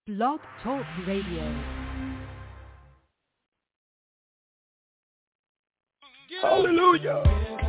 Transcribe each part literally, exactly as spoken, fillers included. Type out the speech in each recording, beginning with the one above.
Blog Talk Radio. Hallelujah.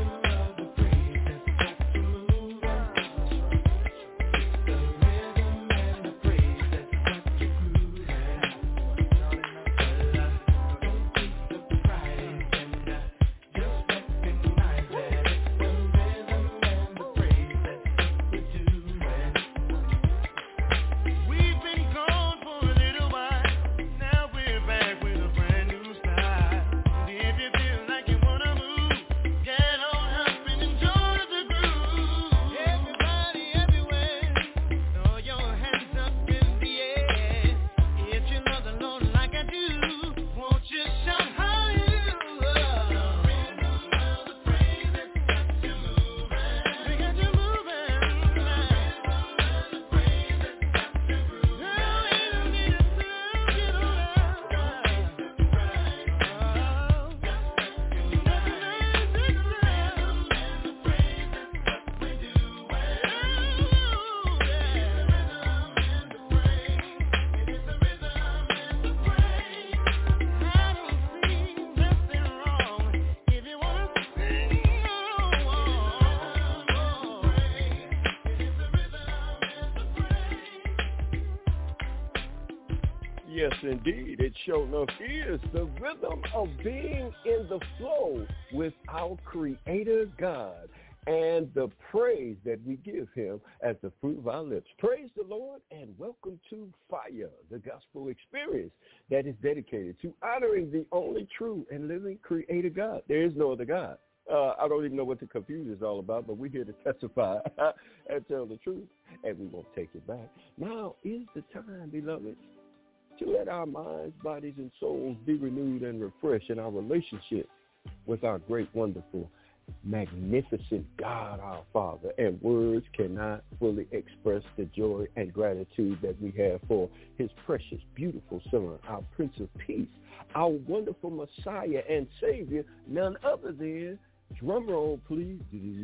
Yes, indeed. It sure enough is the rhythm of being in the flow with our Creator God and the praise that we give him as the fruit of our lips. Praise the Lord and welcome to Fire, the gospel experience that is dedicated to honoring the only true and living Creator God. There is no other God. Uh, I don't even know what the confusion is all about, but we're here to testify and tell the truth, and we won't take it back. Now is the time, beloved, to let our minds, bodies, and souls be renewed and refreshed in our relationship with our great, wonderful, magnificent God, our Father. And words cannot fully express the joy and gratitude that we have for his precious, beautiful Son, our Prince of Peace, our wonderful Messiah and Savior, none other than, drum roll please,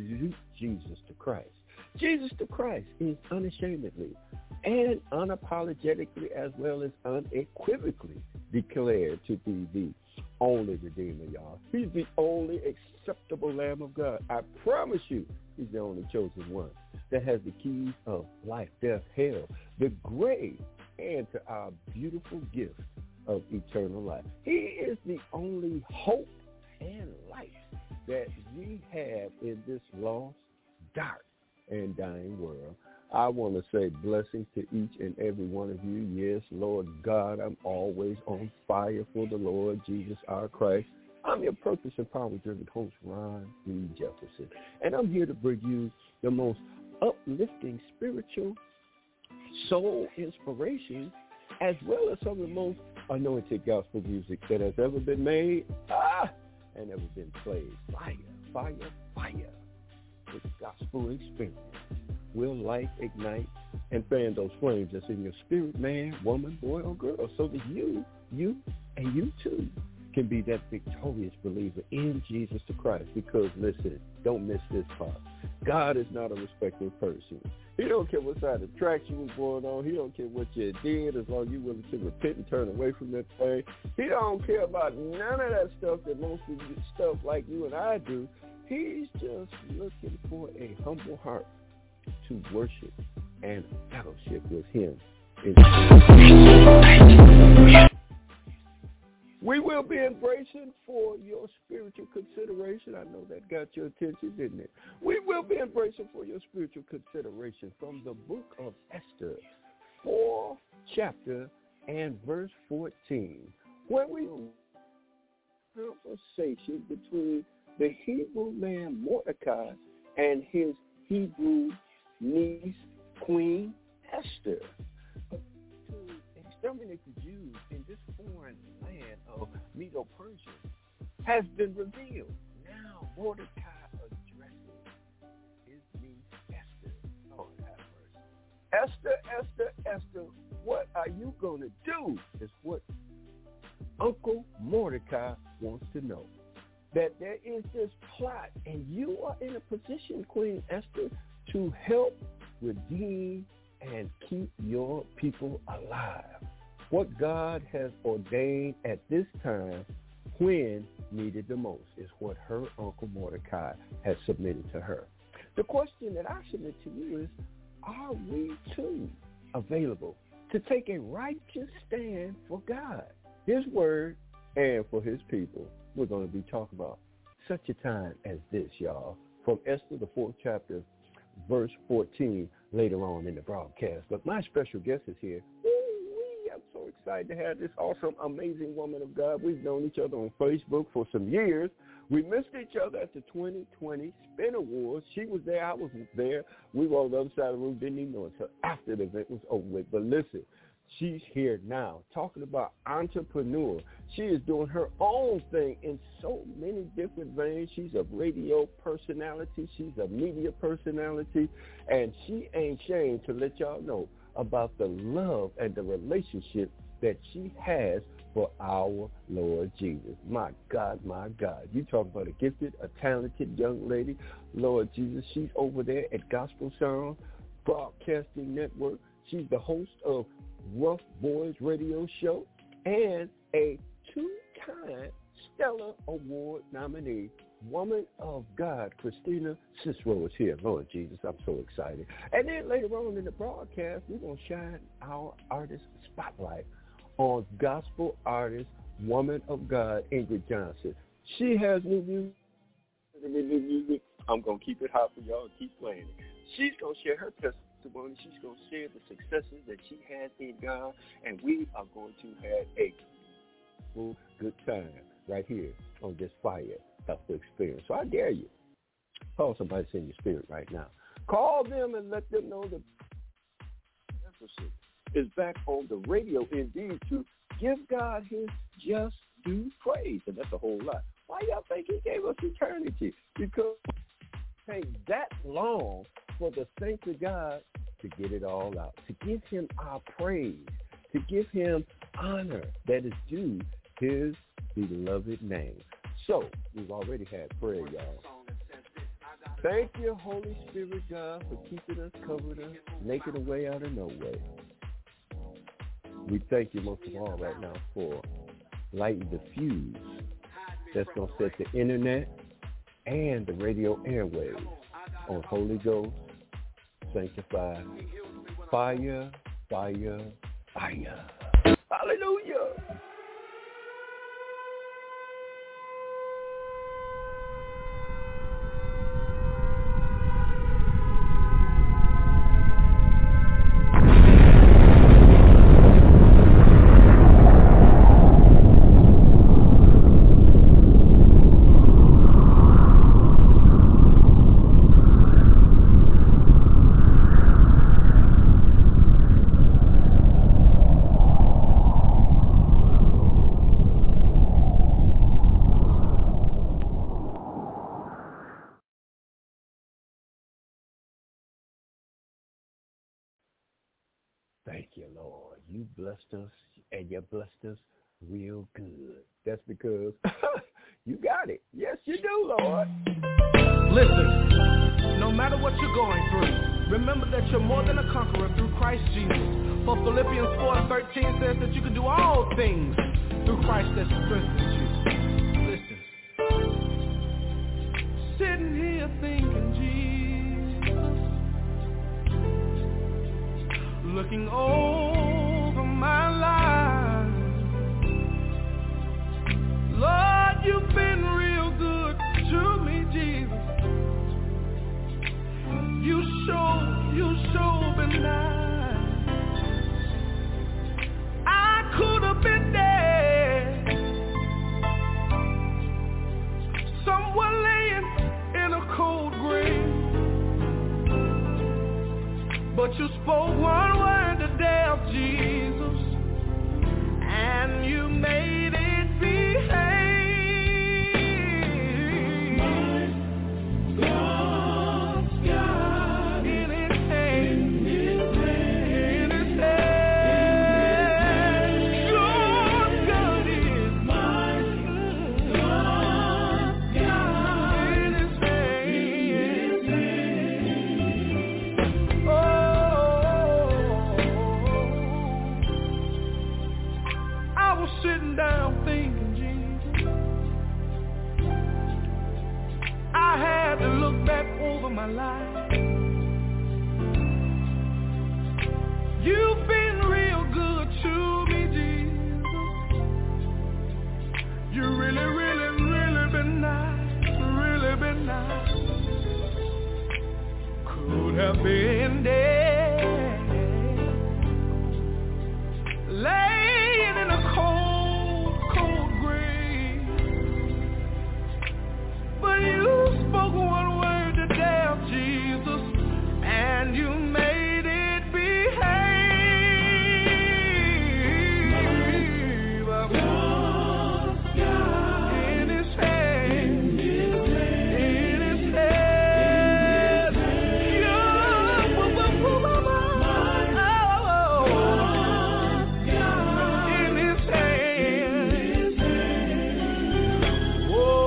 Jesus the Christ. Jesus the Christ is unashamedly and unapologetically as well as unequivocally declared to be the only Redeemer, y'all. He's the only acceptable Lamb of God. I promise you, he's the only chosen one that has the keys of life, death, hell, the grave, and to our beautiful gift of eternal life. He is the only hope and life that we have in this lost, dark, and dying world. I want to say blessings to each and every one of you. Yes, Lord God, I'm always on fire for the Lord Jesus, our Christ. I'm your purpose and power-driven host, Ron D. Jefferson, and I'm here to bring you the most uplifting spiritual soul inspiration as well as some of the most anointed gospel music that has ever been made ah, and ever been played. Fire, fire, fire. With gospel experience will light, ignite, and fan those flames that's in your spirit, man, woman, boy, or girl, so that you, you, and you too can be that victorious believer in Jesus the Christ. Because, listen, don't miss this part. God is not a respected person. He don't care what side of the tracks you was going on. He don't care what you did as long as you're willing to repent and turn away from that thing. He don't care about none of that stuff that most of you stuff like you and I do. He's just looking for a humble heart to worship and fellowship with him. We will be embracing for your spiritual consideration. I know that got your attention, didn't it? We will be embracing for your spiritual consideration from the book of Esther, fourth chapter and verse fourteen, where we conversation between the Hebrew man Mordecai and his Hebrew niece, Queen Esther, to exterminate the Jews in this foreign land of Medo-Persia has been revealed. Now Mordecai addresses his niece Esther. Oh, have mercy. Esther, Esther, Esther, what are you going to do? Is what Uncle Mordecai wants to know. That there is this plot, and you are in a position, Queen Esther, to help redeem and keep your people alive. what God has ordained at this time when needed the most is what her Uncle Mordecai has submitted to her. The question that I submit to you is, are we too available to take a righteous stand for God, his word, and for his people? We're going to be talking about such a time as this, y'all, from Esther, the fourth chapter, verse fourteen, later on in the broadcast. But my special guest is here. Ooh, I'm so excited to have this awesome, amazing woman of God. We've known each other on Facebook for some years. We missed each other at the twenty twenty Spin Awards. She was there. I wasn't there. We were on the other side of the room, didn't even know until after the event was over with. But listen, she's here now talking about entrepreneur. She is doing her own thing in so many different veins. She's a radio personality. She's a media personality. And she ain't ashamed to let y'all know about the love and the relationship that she has for our Lord Jesus. My God, my God. You talk about a gifted, a talented young lady. Lord Jesus, she's over there at Gospel Sound Broadcasting Network. She's the host of Rough Boys Radio Show and a two-time Stellar Award nominee, Woman of God, Christina Cicero is here. Lord Jesus, I'm so excited. And then later on in the broadcast, we're going to shine our artist spotlight on gospel artist, Woman of God, Ingrid Johnson. She has new music. New music. I'm going to keep it hot for y'all and keep playing it. She's going to share her testimony. She's going to share the successes that she has in God, and we are going to have a good time right here on this Fire Gospel Experience. So I dare you, call somebody in your spirit right now. Call them and let them know that is back on the radio indeed to give God his just due praise. And that's a whole lot. Why y'all think he gave us eternity? Because it takes that long for the saints of God to get it all out, to give him our praise, to give him honor that is due his beloved name. So we've already had prayer, y'all. Thank you, Holy Spirit, God, for keeping us, covering us, making a way out of no way. We thank you most of all right now for lighting the fuse that's going to set the internet and the radio airwaves on Holy Ghost, sanctified, fire, fire, fire. Hallelujah. Thank you, Lord. You blessed us, and you blessed us real good. That's because you got it. Yes, you do, Lord. Listen, no matter what you're going through, remember that you're more than a conqueror through Christ Jesus. For Philippians four and thirteen says that you can do all things through Christ that strengthens you. Listen. Sitting here thinking, Jesus, looking over my life. Lord, you've been real good to me, Jesus. You show, you show been nice. I could have been dead, somewhere laying in a cold grave. But you spoke one word today of sitting down thinking, Jesus, I had to look back over my life. You've been real good to me, Jesus. You really, really, really been nice, really been nice. Could have been dead, laying in a cold, cold grave. But you spoke one word to death, Jesus, and you made it behave. In his hand, in his hand, in his hand.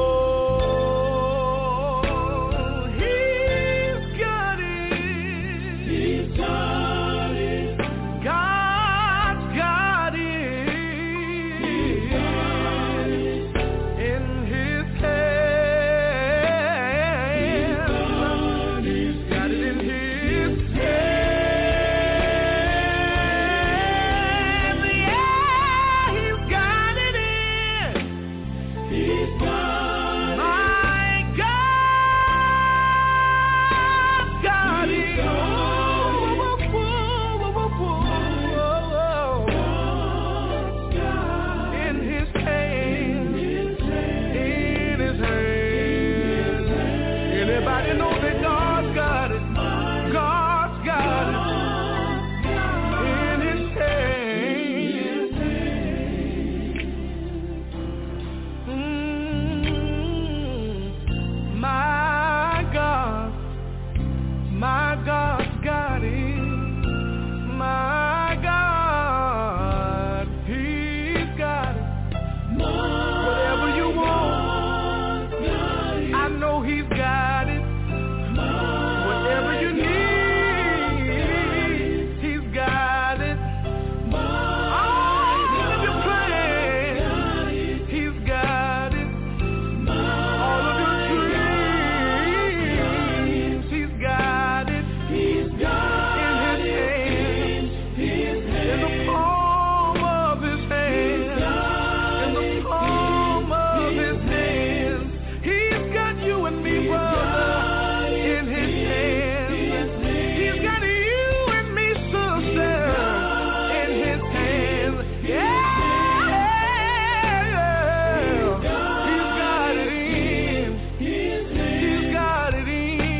Oh, he's got it. He's got it. God's got it. He's got it. In his hand. He's got it in his hand. Yeah, he's got it in. He's got my God got it. Oh, in his hand, in his hand. Anybody know that God's got it? God's got it in his hand. Mm, my God, my God's got it. My God, he's got it. Whatever you want, I know he's got it. Whatever you need, he's got it. All of your plans, he's got it. All of your dreams, he's got it. He's got in his hand, in the palm of his hand, in the palm of his hand. He's got you and me, brother, in his hand. He's got you and me, sister, in his hand. Yeah, he's got it in. He's got it in.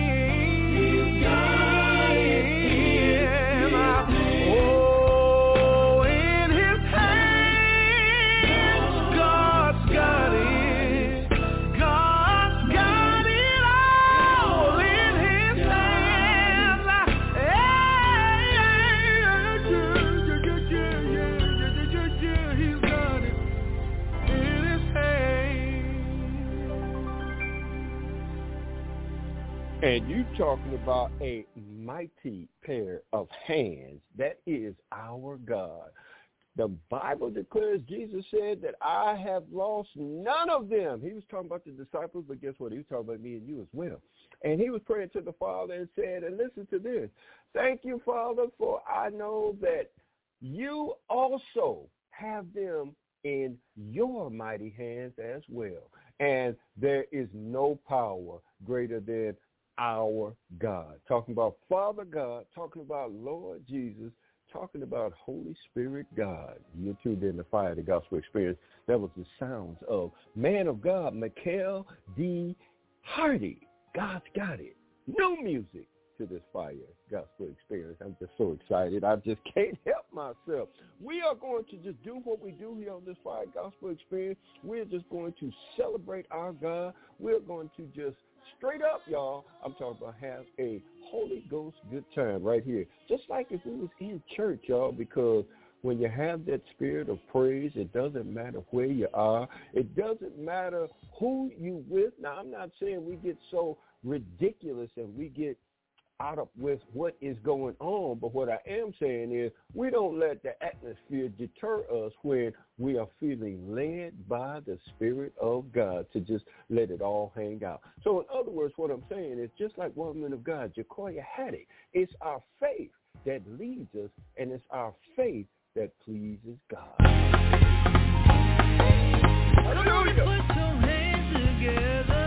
Oh, in his hands, God's got it. God's got it all in his hands. He's got it in his hands. And you talking about a mighty pair of hands. That is our God. The Bible declares, Jesus said that I have lost none of them. He was talking about the disciples, but guess what? He was talking about me and you as well. And he was praying to the Father and said, and listen to this, thank you, Father, for I know that you also have them in your mighty hands as well. And there is no power greater than our God. Talking about Father God, talking about Lord Jesus, talking about Holy Spirit God. You're tuned in to Fire the Gospel Experience. That was the sounds of man of God, Michael D. Hardy. God's got it. New music to this Fire Gospel Experience. I'm just so excited. I just can't help myself. We are going to just do what we do here on this Fire Gospel Experience. We're just going to celebrate our God. We're going to just straight up, y'all, I'm talking about have a Holy Ghost good time right here. Just like if we was in church, y'all, because when you have that spirit of praise, it doesn't matter where you are. It doesn't matter who you with. Now, I'm not saying we get so ridiculous and we get out of with what is going on. But what I am saying is we don't let the atmosphere deter us when we are feeling led by the Spirit of God to just let it all hang out. So in other words, what I'm saying is just like woman of God, Jekoya Haddock, it's our faith that leads us, and it's our faith that pleases God. Hallelujah. Put your hands together.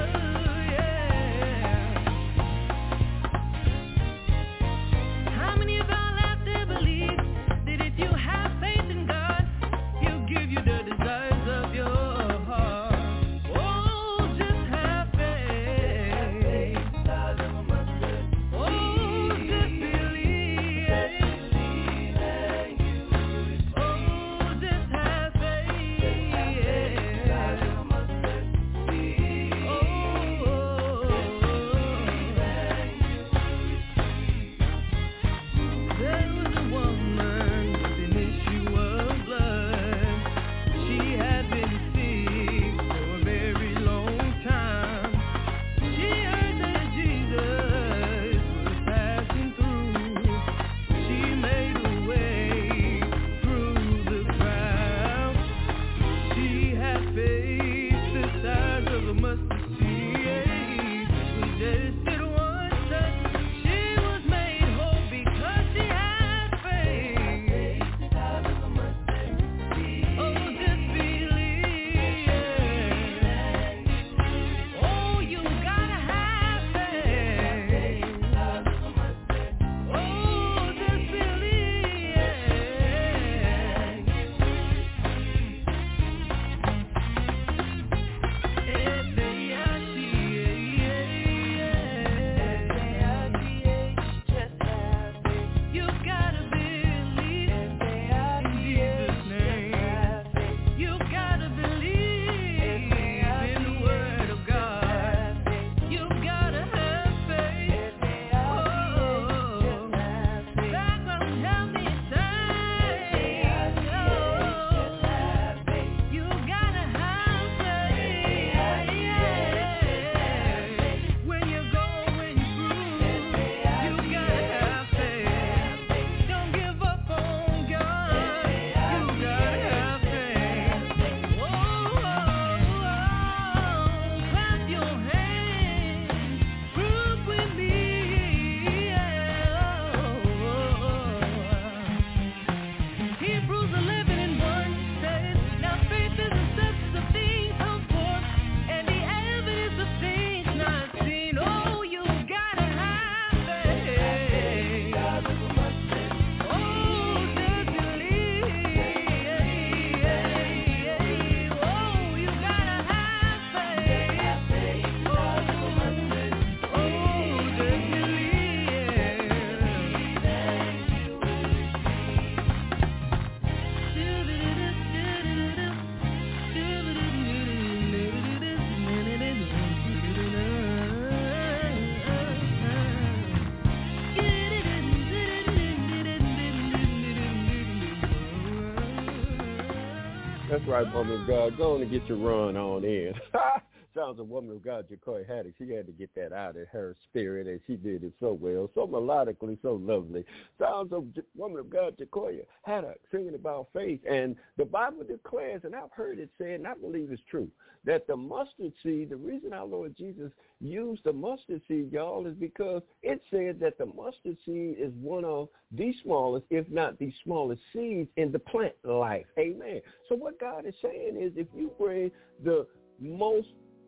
That's right, woman of God. Go on and get your run on in. Sounds a woman of God, Jekoya Haddock. She had to get that out of her spirit, and she did it so well, so melodically, so lovely. Sounds of woman of God, Jekoya Haddock, singing about faith. And the Bible declares, and I've heard it said, and I believe it's true, that the mustard seed, the reason our Lord Jesus used the mustard seed, y'all, is because it said that the mustard seed is one of the smallest, if not the smallest seeds in the plant life. Amen. So what God is saying is if you bring the most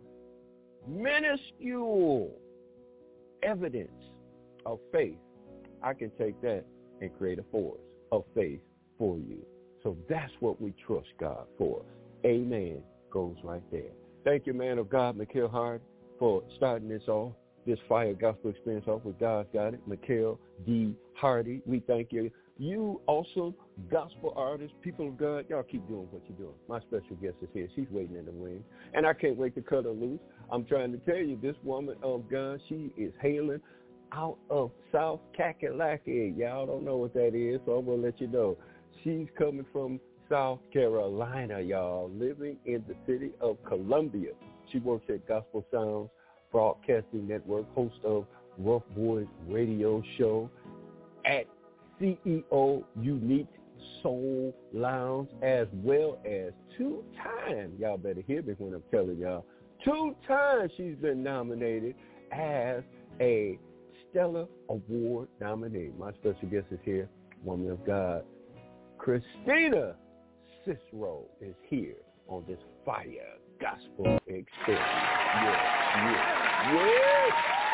minuscule evidence of faith, I can take that and create a force of faith for you. So that's what we trust God for. Amen. Goes right there. Thank you, man of God, Mikhail Hard, for starting this off, this Fire Gospel Experience off with God's Got It. Mikhail D. Hardy, we thank you. You also, gospel artists, people of God, y'all keep doing what you're doing. My special guest is here. She's waiting in the wings, and I can't wait to cut her loose. I'm trying to tell you, this woman of God, she is hailing out of South Kakalaki. Y'all don't know what that is, so I'm going to let you know. She's coming from South Carolina, y'all, living in the city of Columbia. She works at Gospel Sounds Broadcasting Network, host of Rough Boys Radio Show at C E O Unique Soul Lounge, as well as two times, y'all better hear me when I'm telling y'all, two times she's been nominated as a Stellar Award nominee. My special guest is here, woman of God, Christina Cicero is here on this Fire Gospel Experience. Yes, yes, yes.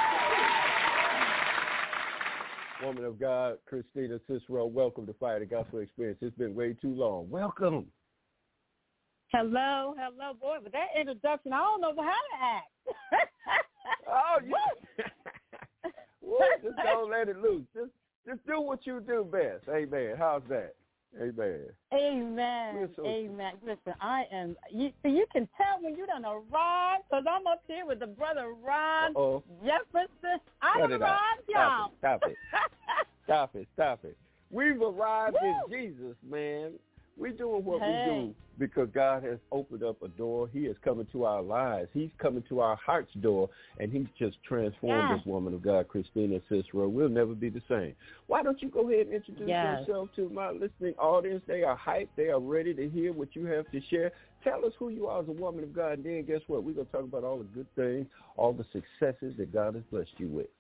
Woman of God, Christina Cicero, welcome to Fire the Gospel Experience. It's been way too long. Welcome. Hello, hello, boy. With that introduction, I don't know how to act. Oh, you what? Just don't let it loose. Just, just do what you do best. Amen. How's that? Amen. Amen. So Amen. Listen, I am. You, you can tell when you done arrived, because I'm up here with the brother Ron Uh-oh. Jefferson. I Cut done it out. arrived, y'all. Stop it. Stop it. Stop it. Stop it. We've arrived Woo. in Jesus, man. We're doing what Hey. we do because God has opened up a door. He is coming to our lives. He's coming to our heart's door, and he's just transformed Yeah. this woman of God, Christina Cicero. We'll never be the same. Why don't you go ahead and introduce Yes. yourself to my listening audience? They are hyped. They are ready to hear what you have to share. Tell us who you are as a woman of God, and then guess what? We're going to talk about all the good things, all the successes that God has blessed you with.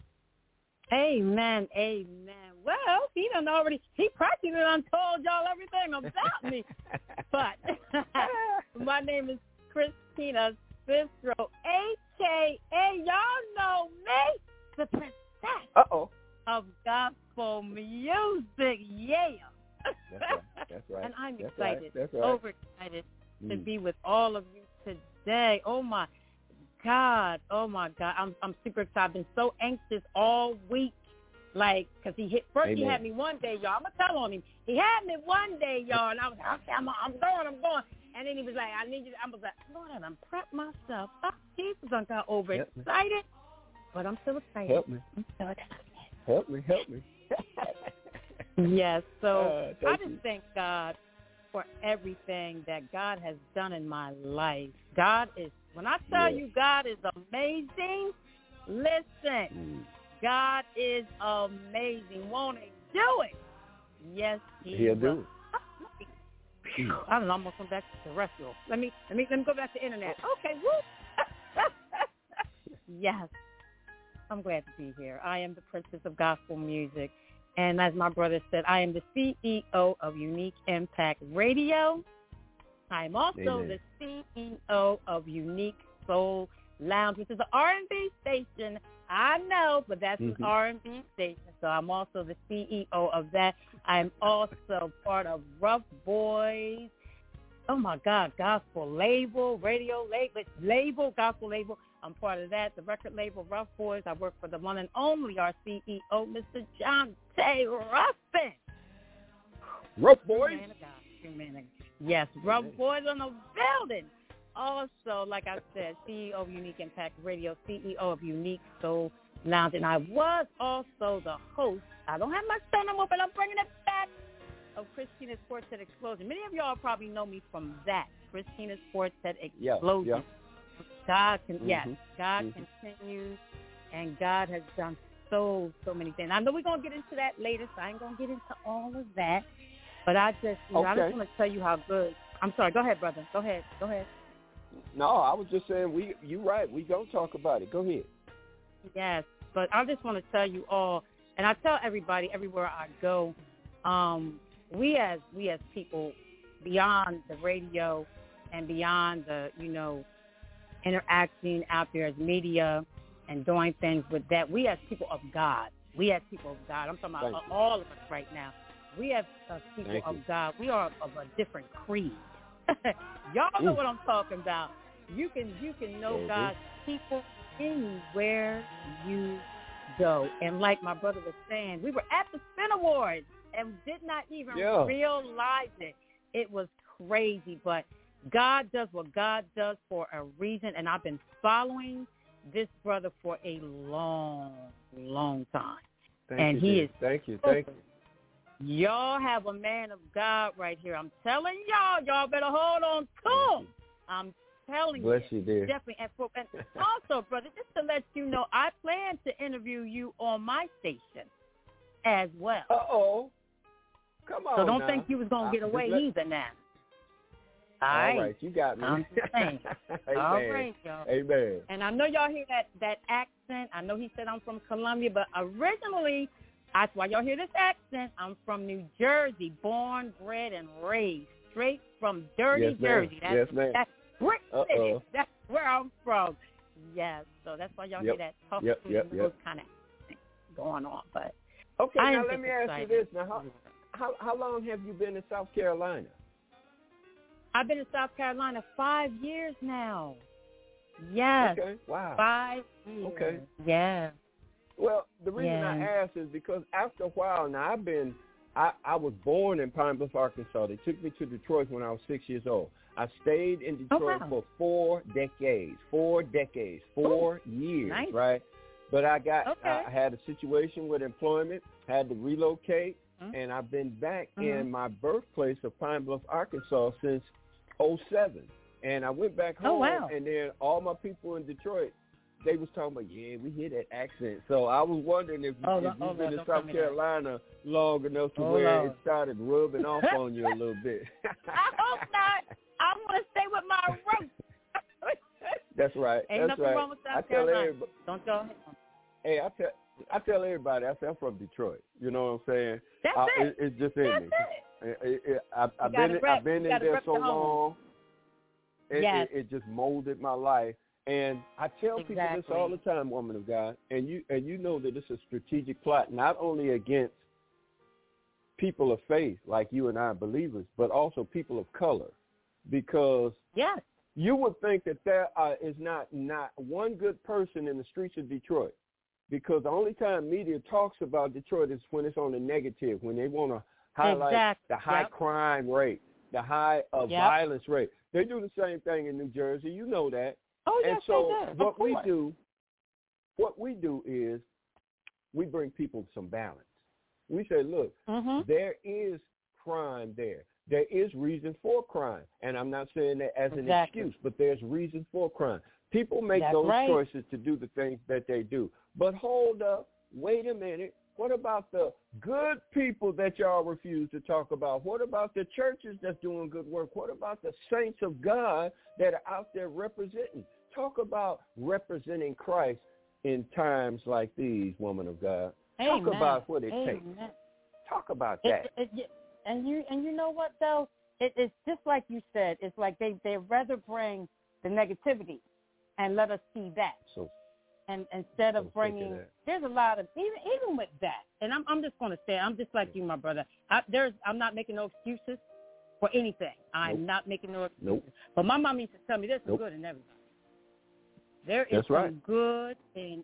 Amen. Amen. Well, he done already, he practically done told y'all everything about me. But my name is Christina Cicero, a k a, y'all know me, the princess Uh-oh. of gospel music. Yeah. That's right. That's right. And I'm That's excited, right. That's right. overexcited to Mm. be with all of you today. Oh, my God. Oh, my God. I'm I'm super excited. I've been so anxious all week. Like, because he hit, first Amen. he had me one day, y'all. I'm going to tell on him. He had me one day, y'all, and I was like, okay, I'm, I'm going, I'm going. And then he was like, I need you to, I was like, Lord, I done prepped myself up. Jesus, I got overexcited. But I'm still excited. Help me. I'm still excited. Help me. Help me. Yes, so Uh, I thank just you. thank God for everything that God has done in my life. God is, when I tell Yeah. you God is amazing, listen, Mm. God is amazing. Won't he do it? Yes, he He'll will. do it. I don't know, I'm gonna come back to terrestrial. Let me let me let me go back to internet. Okay, woo. Yes. I'm glad to be here. I am the Princess of Gospel Music. And as my brother said, I am the C E O of Unique Impact Radio. I am also Amen. the C E O of Unique Soul Lounge, which is an R and B station. I know, but that's Mhm. an R and B station. So I'm also the C E O of that. I'm also part of Rough Boys. Oh, my God, gospel label, radio label, label, gospel label. I'm part of that, the record label, Rough Boys. I work for the one and only, our C E O, Mister John Tay Ruffin. Rough Boys. Man of God. True man of God. Yes, Rough Boys on the building. Also, like I said, C E O of Unique Impact Radio, C E O of Unique Soul Lounge, and I was also the host. I don't have my show no more, but I'm bringing it back, of Christina's Quartet Explosion. Many of y'all probably know me from that, Christina's Quartet Explosion. Yeah, yeah. God can, yes, Mhm. God Mhm. continues, and God has done so, so many things. I know we're going to get into that later, so I ain't going to get into all of that. But I just, you know, I Okay. just want to tell you how good. I'm sorry. Go ahead, brother. Go ahead. Go ahead. No, I was just saying, we. You right. We gonna talk about it. Go ahead. Yes, but I just want to tell you all, and I tell everybody everywhere I go, um, we as we as people beyond the radio and beyond the, you know, interacting out there as media and doing things with that, we as people of God, we as people of God, I'm talking about Thank you. all of us right now, we as uh, people Thank of you. God, we are of a different creed. Y'all know Mm. what I'm talking about. You can you can know Mhm. God's people anywhere you go. And like my brother was saying, we were at the Spin Awards and did not even Yeah. realize it. It was crazy, but God does what God does for a reason, and I've been following this brother for a long, long time. Thank and you, he dear. is Thank you. Thank you. Y'all have a man of God right here. I'm telling y'all, y'all better hold on to Thank him. I'm telling Bless you. you, dear. Definitely. And, for, and also, brother, just to let you know, I plan to interview you on my station as well. Uh-oh. Come on So don't now. think you was going to get Uh, away let, either now. All All right. right, you got me. I'm just saying. Amen. All right, y'all. Amen. And I know y'all hear that, that accent. I know he said I'm from Columbia, but originally, that's why y'all hear this accent. I'm from New Jersey, born, bred, and raised, straight from dirty Yes, ma'am. Jersey. That's, Yes, ma'am. That's Brick City. Uh-oh. That's where I'm from. Yes, so that's why y'all Yep. hear that tough Yep, yep, yep. kind of going on. But Okay, I now am let just me ask excited. you this. Now, how, how, how long have you been in South Carolina? I've been in South Carolina five years now. Yes. Okay, wow. Five years. Okay. Yeah. Well, the reason Yeah. I asked is because after a while, now I've been, I, I was born in Pine Bluff, Arkansas. They took me to Detroit when I was six years old. I stayed in Detroit Oh, wow. for four decades, four decades, four Ooh, years, nice. right? But I got, Okay. I had a situation with employment, had to relocate, Mm-hmm. and I've been back Mhm. in my birthplace of Pine Bluff, Arkansas since oh seven. And I went back Oh, home, wow. and then all my people in Detroit, they was talking about, yeah, we hear that accent. So I was wondering if, Oh, if no, oh, you've been no, in don't tell South me that. Carolina long enough to Oh, where Lord. it started rubbing off on you a little bit. I hope not. I want to stay with my roots. That's right. Ain't That's nothing right. wrong with South I tell Carolina. everybody, Don't y'all. hey, I tell, I tell everybody, I say I'm from Detroit. You know what I'm saying? That's uh, it. it. It's just in That's me. it. It, it, it, I, I've gotta been, in, rep- I've been you in gotta there rep so the home. long. It, Yes. it, it just molded my life. And I tell people this Exactly. all the time, woman of God, and you and you know that it's a strategic plot, not only against people of faith like you and I believers, but also people of color, because Yes. you would think that there uh, is not not one good person in the streets of Detroit, because the only time media talks about Detroit is when it's on the negative, when they want to highlight Exactly. the high Yep. crime rate, the high uh, Yep. violence rate. They do the same thing in New Jersey. You know that. Oh, And yes, so they do. what Of we course. do, what we do is we bring people some balance. We say, look, Mm-hmm. there is crime there. There is reason for crime. And I'm not saying that as an Exactly. excuse, but there's reason for crime. People make That's those right. choices to do the things that they do. But hold up, wait a minute. What about the good people that y'all refuse to talk about? What about the churches that's doing good work? What about the saints of God that are out there representing? Talk about representing Christ in times like these, woman of God. Talk Amen. about what it Amen. takes. Talk about It, that. it, it, and you and you know what though? It, it's just like you said. It's like they they rather bring the negativity and let us see that, So and instead I of was thinking bringing. that. There's a lot of even even with that, and I'm I'm just going to say I'm just like you, my brother. I, there's I'm not making no excuses for anything. I'm Nope. not making no excuses. Nope. But my mom used to tell me there's some Nope. good in everybody. There is That's some right. good in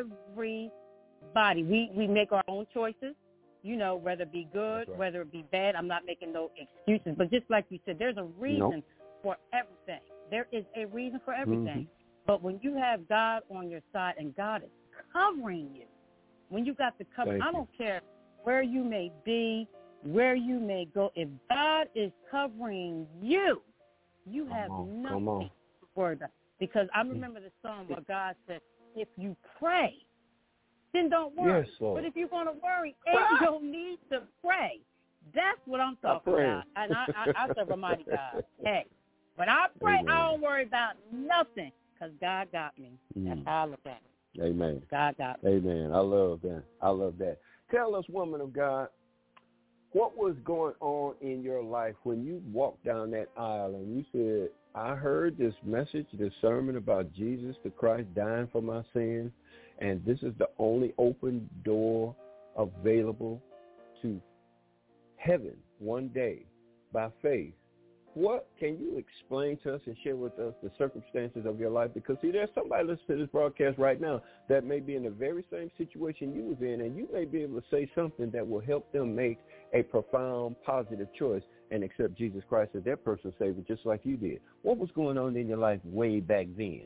everybody. We we make our own choices. You know, whether it be good, That's right. whether it be bad. I'm not making no excuses. But just like you said, there's a reason Nope. for everything. There is a reason for everything. Mhm. But when you have God on your side and God is covering you, when you got the cover, Thank I you. don't care where you may be, where you may go. If God is covering you, you Come have on, come nothing on. to worry about. Because I remember the song where God said, if you pray, then don't worry. Yes, Lord. But if you're going to worry, ain't no need to pray. That's what I'm talking pray. about. And I, I, I serve a mighty God. Hey, when I pray, Amen. I don't worry about nothing because God got me. That's Mm. how I look at it. Amen. God got me. Amen. I love that. I love that. Tell us, woman of God, what was going on in your life when you walked down that aisle and you said, I heard this message, this sermon about Jesus the Christ dying for my sins, and this is the only open door available to heaven one day by faith. What can you explain to us and share with us the circumstances of your life? Because, see, there's somebody listening to this broadcast right now that may be in the very same situation you was in, and you may be able to say something that will help them make a profound, positive choice and accept Jesus Christ as their personal Savior, just like you did. What was going on in your life way back then?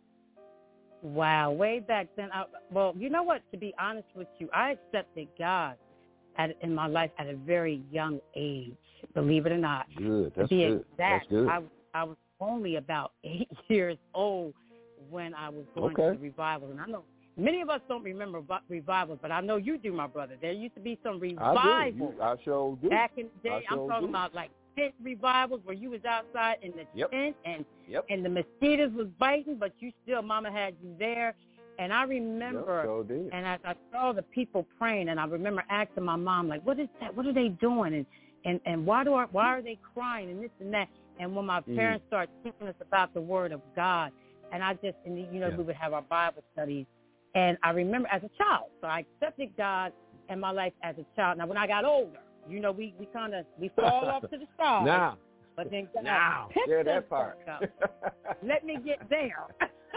Wow, way back then. I, well, you know what? To be honest with you, I accepted God at, in my life at a very young age, believe it or not. Good. That's to be good. exact, That's good. I, I was only about eight years old when I was going okay. to the revival. And I know many of us don't remember revivals, but I know you do, my brother. There used to be some revivals. I do. You, I sure do. Back in the day, I sure I'm talking do. about like tent revivals where you was outside in the yep. tent and yep. and the mosquitoes was biting, but you still, Mama had you there. And I remember, yep, sure did. and as I saw the people praying, and I remember asking my mom, like, what is that? What are they doing? And and, and why do I, why are they crying and this and that? And when my mm. parents started teaching us about the Word of God, and I just, and you know, yeah. we would have our Bible studies. And I remember as a child, so I accepted God in my life as a child. Now, when I got older, you know, we, we kind of, we fall off to the side. Now. But then God now. picked yeah, us that part. up. Let me get there.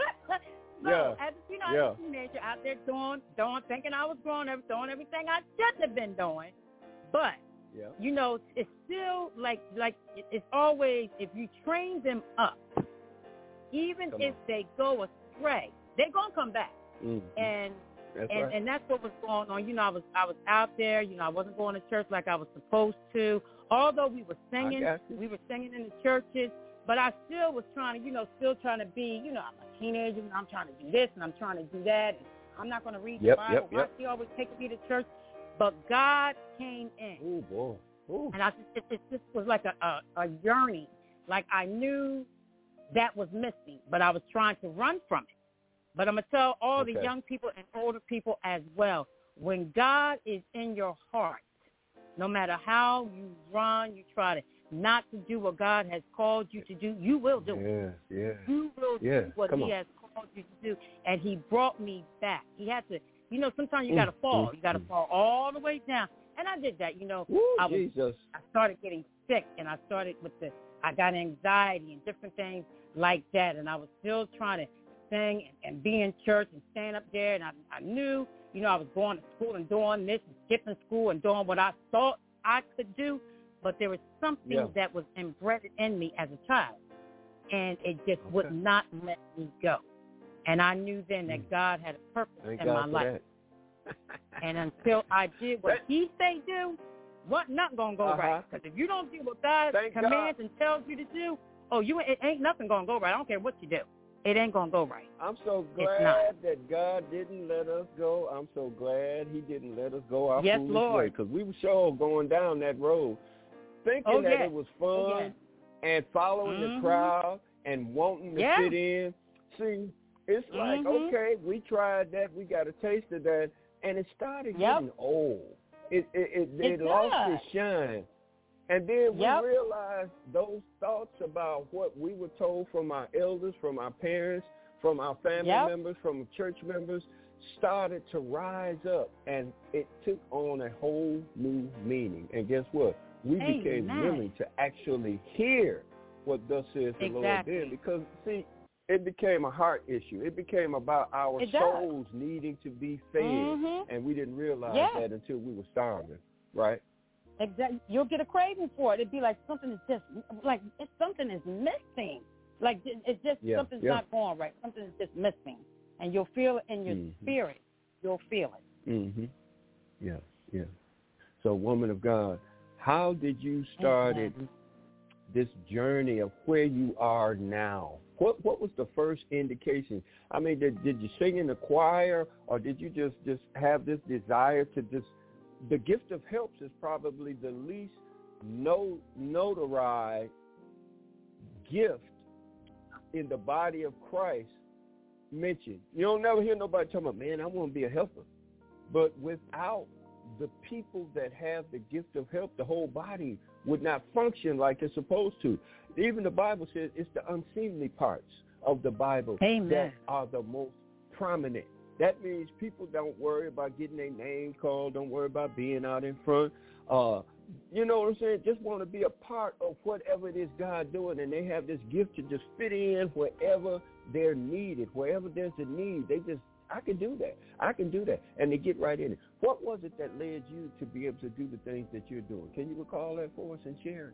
so, yeah. as you know, yeah. as a teenager out there doing, doing, thinking I was growing up, doing everything I shouldn't have been doing. But, yeah. you know, it's still like, like it's always, if you train them up, even Come if on. they go astray, they're going to come back. Mm-hmm. And that's and, right. and that's what was going on. You know, I was I was out there. You know, I wasn't going to church like I was supposed to. Although we were singing, we were singing in the churches, but I still was trying to, you know, still trying to be, you know, I'm a teenager and I'm trying to do this and I'm trying to do that. And I'm not going to read yep, the Bible. Yep, yep. Why she always taking me to church? But God came in. Oh, boy. Ooh. And I just, it, it just was like a, a, a yearning. Like I knew that was missing, but I was trying to run from it. But I'm going to tell all okay. the young people and older people as well, when God is in your heart, no matter how you run, you try to not to do what God has called you to do, you will do it. Yeah, yeah. You will yeah. do what Come he on. has called you to do. And he brought me back. He had to, you know, sometimes you got to fall. Mm, You got to mm. fall all the way down. And I did that, you know. Woo, I was, Jesus. I started getting sick, and I started with the, I got anxiety and different things like that. And I was still trying to sing and, and be in church and stand up there. And I, I knew, you know, I was going to school and doing this and skipping school and doing what I thought I could do. But there was something yeah. that was embedded in me as a child. And it just okay. would not let me go. And I knew then that mm. God had a purpose Thank in God my for life. That. And until I did what he say do, what not going to go uh-huh. right. Because if you don't do what God Thank commands God. and tells you to do, oh, you it ain't nothing going to go right. I don't care what you do. It ain't going to go right. I'm so glad that God didn't let us go. I'm so glad he didn't let us go our yes, foolish Lord. way. Because we were sure going down that road thinking oh, that yes. it was fun oh, yes. and following mm-hmm. the crowd and wanting to yeah. fit in. See, it's like, mm-hmm. okay, we tried that. We got a taste of that. And it started yep. getting old. It it, it, it, it lost its shine. And then we yep. realized those thoughts about what we were told from our elders, from our parents, from our family yep. members, from church members, started to rise up. And it took on a whole new meaning. And guess what? We Amen. became willing to actually hear what thus says the exactly. Lord did. Because, see, it became a heart issue. It became about our it souls does. needing to be fed, mm-hmm. and we didn't realize yes. that until we were starving, right? Exactly. You'll get a craving for it. It'd be like something is just like it's something is missing. Like it's just yeah. something's yeah. not going right. Something is just missing, and you'll feel it in your mm-hmm. spirit. You'll feel it. Mm-hmm. Yeah, yeah. So, woman of God, how did you start mm-hmm. this journey of where you are now? What what was the first indication? I mean, did, did you sing in the choir, or did you just, just have this desire to just, the gift of helps is probably the least no, notarized gift in the body of Christ mentioned. You don't never hear nobody talking about, man, I want to be a helper. But without the people that have the gift of help, the whole body would not function like it's supposed to. Even the Bible says it's the unseemly parts of the Bible Amen. that are the most prominent. That means people don't worry about getting their name called, don't worry about being out in front. Uh, you know what I'm saying? Just want to be a part of whatever it is God doing, and they have this gift to just fit in wherever they're needed, wherever there's a need. They just, I can do that. I can do that. And they get right in it. What was it that led you to be able to do the things that you're doing? Can you recall that for us and share it?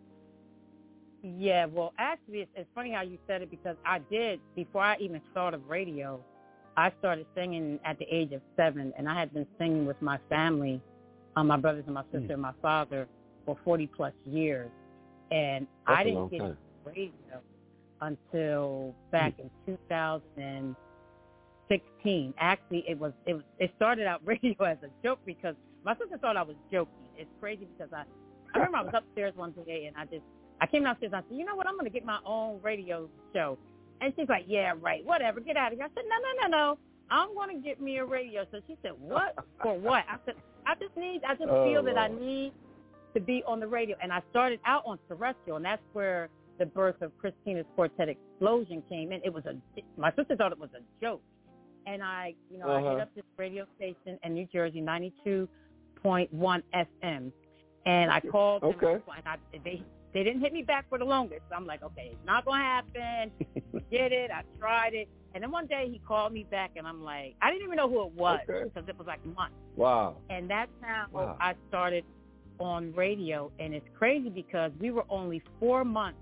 Yeah, well, actually, it's, it's funny how you said it because I did, before I even started radio, I started singing at the age of seven, and I had been singing with my family, um, my brothers and my sister mm. and my father, for forty-plus years. And That's I didn't get time. radio until back in two thousand sixteen. Actually, it was it was it started out radio as a joke because my sister thought I was joking. It's crazy because I I remember I was upstairs one day and I just I came downstairs and I said, you know what, I'm going to get my own radio show. And she's like, yeah, right, whatever, get out of here. I said, no, no, no, no, I'm going to get me a radio show. She said, what? For what? I said, I just need, I just oh, feel that I need to be on the radio. And I started out on terrestrial, and that's where the birth of Christina's Quartet Explosion came in. It was a, my sister thought it was a joke. And I, you know, uh-huh. I hit up this radio station in New Jersey, ninety-two point one F M. And I called okay. them, and I, they they didn't hit me back for the longest. So I'm like, okay, it's not going to happen. Get it. I tried it. And then one day he called me back, and I'm like, I didn't even know who it was okay. because it was like months. Wow. And that's how wow. I started on radio. And it's crazy because we were only four months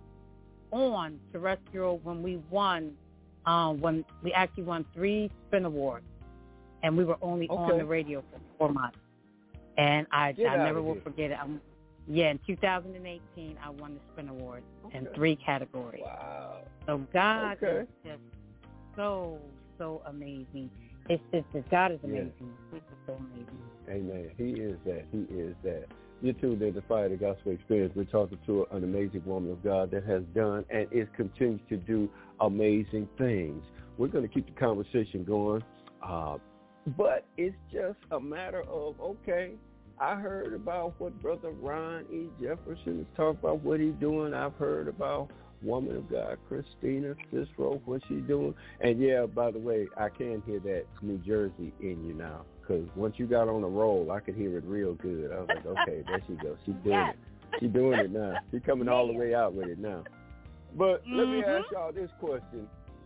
on terrestrial when we won, um, when we actually won three Spin Awards. And we were only okay. on the radio for four months. And I, I never will forget it. I'm, yeah, in two thousand eighteen, I won the Spin Award okay. in three categories. Wow. So God okay. is just so, so amazing. It's just, it's, God is amazing. Yeah. He's so amazing. Amen. He is that. He is that. You're tuned in to Fire the Gospel Experience. We're talking to an amazing woman of God that has done and is continues to do amazing things. We're going to keep the conversation going. Uh, But it's just a matter of, okay, I heard about what Brother Ron E. Jefferson is talking about, what he's doing. I've heard about woman of God, Christina Cicero, what she's doing. And, yeah, by the way, I can hear that New Jersey in you now because once you got on a roll, I could hear it real good. I was like, okay, there she goes. She's doing yes. it. She's doing it now. She's coming all the way out with it now. But mm-hmm. let me ask y'all this question.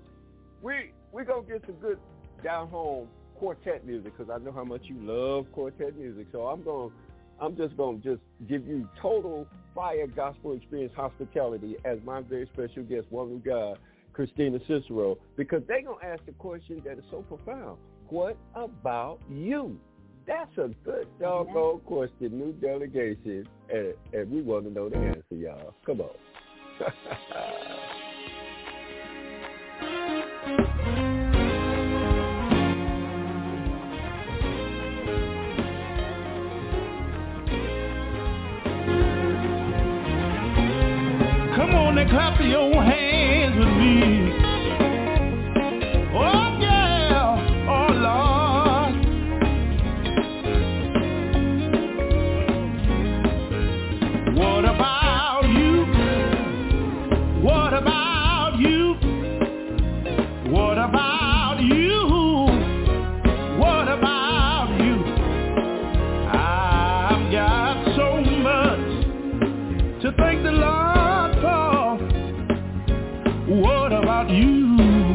We, we're going to get some good down-home quartet music because I know how much you love quartet music. So I'm going, I'm just going to just give you total Fire Gospel Experience hospitality as my very special guest, woman of God, Christina Cicero, because they're going to ask the question that is so profound. What about you? That's a good doggone yeah. question, new delegation, and, and we want to know the answer, y'all. Come on. And clap your hands with me. Oh yeah, oh Lord. What about you? What about you? What about you? What about you? I've got so much to thank the Lord for. What about you?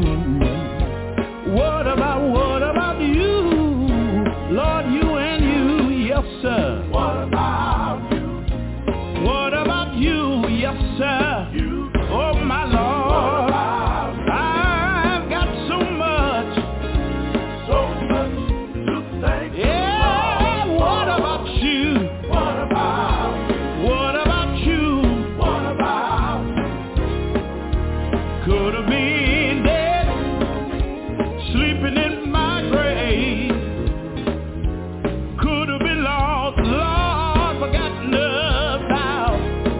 What about, what about you? Lord, you and you, yes sir. What about you? What about you, yes sir. You. Oh my Lord, I've got so much, so much to thank you. Yeah, what about you? What about you? What about you? What about you? Could have been dead, sleeping in my grave. Could have been lost, lost, forgotten about.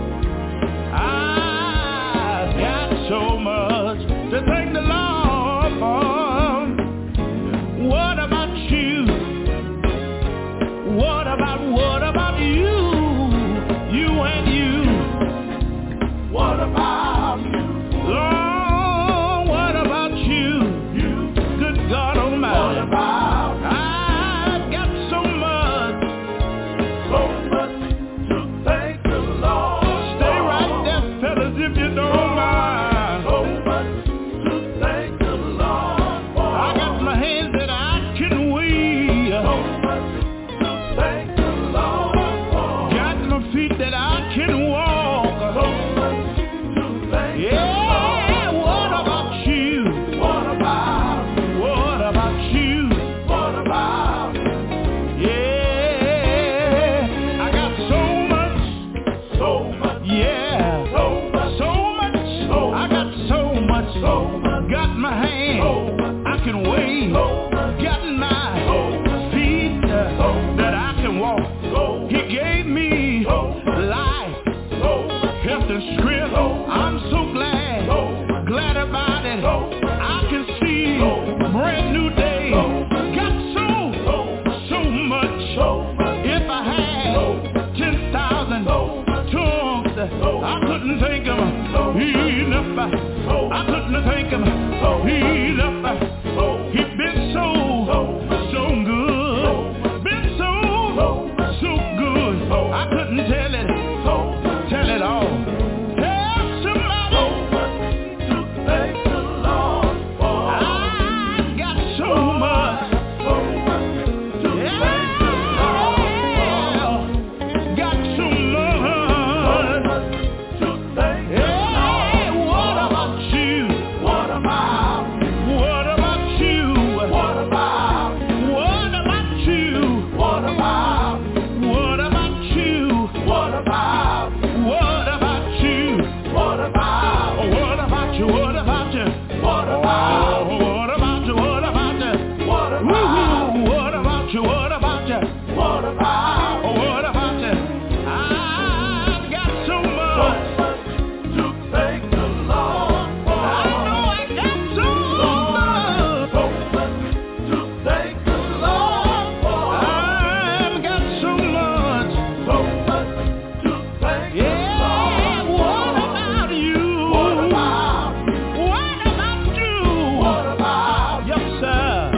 I've got so much to thank the Lord for. What about you? What about, what about you? You and you. What about you? Lord, God Almighty. What about? I've got so much, so much to thank the Lord. Stay right there, fellas, if you don't mind. So much to thank the Lord for. I got my hands that I can wheel. So much to thank the Lord for. Got my feet that I can walk. So much to thank yeah. the Lord. So got my hand, I can wave, got my feet that I can walk. He gave me life, health and strength. I'm so glad, glad about it. I can see a brand new day. Got so, so much. If I had ten thousand tongues, I couldn't thank him enough. I couldn't thank him enough. He's been so, so good. Been so, so good. I couldn't tell it, tell it all. Tell somebody to thank the Lord for. I got so much. Yeah, got so much to thank. Yeah, what about you? What about? What about you? What about? What about you? What about? What about you? What about? What about you? What about? What about you? What about you? What about? What about you? What about you? What about? What about you? What about you? What about? What about you? I've got so much to thank the Lord for. I know I got so much, so much to thank the Lord for. I've got so much, so much to thank the Lord for. What about you? What about? What about you? What about? Yes, sir.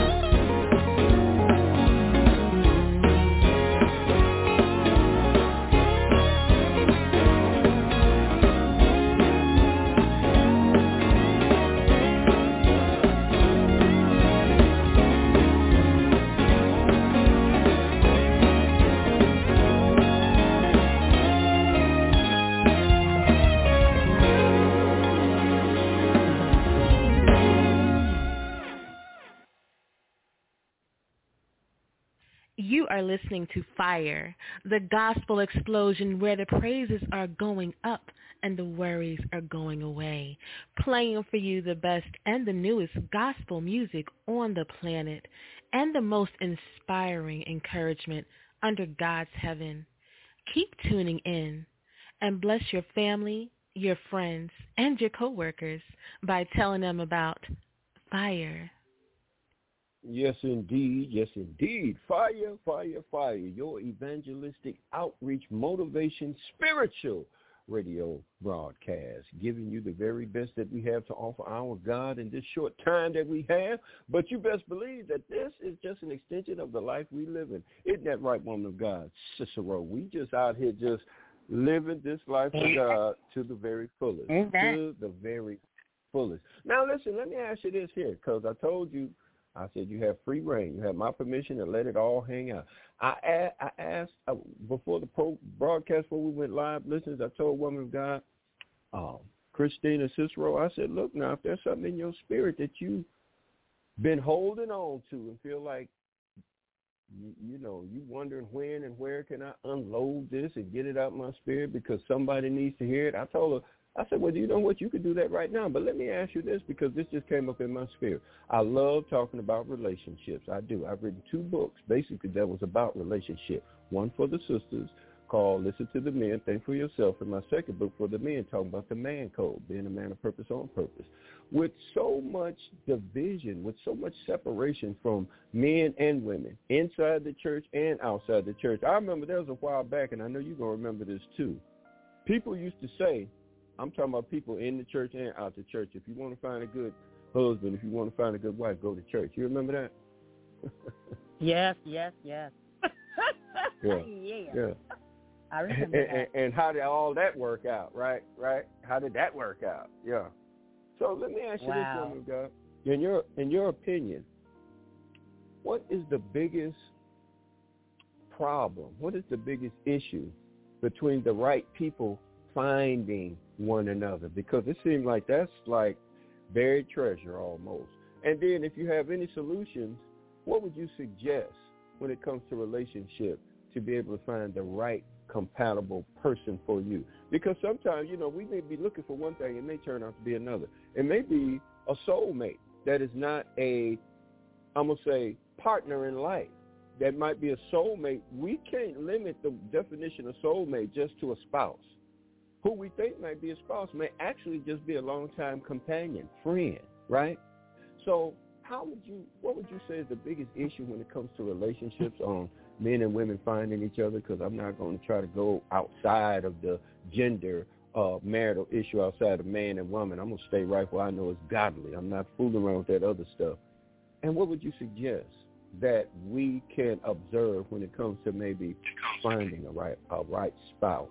You are listening to Fire, the gospel explosion where the praises are going up and the worries are going away. Playing for you the best and the newest gospel music on the planet and the most inspiring encouragement under God's heaven. Keep tuning in and bless your family, your friends, and your coworkers by telling them about Fire. Yes, indeed. Yes, indeed. Fire, fire, fire. Your evangelistic outreach, motivation, spiritual radio broadcast, giving you the very best that we have to offer our God in this short time that we have. But you best believe that this is just an extension of the life we live in. Isn't that right, woman of God? Cicero, we just out here just living this life of God to the very fullest. To the very fullest. Now, listen, let me ask you this here, because I told you, I said you have free reign. You have my permission to let it all hang out. I, a- I asked uh, before the pro broadcast, before we went live, listeners, I told woman of God, um, Christina Cicero, I said, look, now, if there's something in your spirit that you've been holding on to and feel like, you, you know, you wondering when and where can I unload this and get it out my spirit because somebody needs to hear it. I told her, I said, well, you know what? You could do that right now. But let me ask you this, because this just came up in my spirit. I love talking about relationships. I do. I've written two books, basically, that was about relationship. One for the sisters called Listen to the Men, Think for Yourself, and my second book for the men, talking about the man code, being a man of purpose on purpose. With so much division, with so much separation from men and women, inside the church and outside the church. I remember there was a while back, and I know you're going to remember this too. People used to say, I'm talking about people in the church and out the church, if you want to find a good husband, if you want to find a good wife, go to church. You remember that? Yes, yes, yes. yeah. yeah. Yeah. I remember and, that. and, and how did all that work out, right? Right? How did that work out? Yeah. So let me ask you Wow. this, woman of God. In your, in your opinion, what is the biggest problem? What is the biggest issue between the right people finding one another? Because it seems like that's like buried treasure almost. And then if you have any solutions, what would you suggest when it comes to relationship to be able to find the right compatible person for you? Because sometimes, you know, we may be looking for one thing, it may turn out to be another. It may be a soulmate that is not a, I'm going to say, partner in life. That might be a soulmate. We can't limit the definition of soulmate just to a spouse. Who we think might be a spouse may actually just be a longtime companion, friend, right? So how would you, what would you say is the biggest issue when it comes to relationships on men and women finding each other? Because I'm not going to try to go outside of the gender uh, marital issue, outside of man and woman. I'm going to stay right where I know it's godly. I'm not fooling around with that other stuff. And what would you suggest that we can observe when it comes to maybe finding a right a right spouse,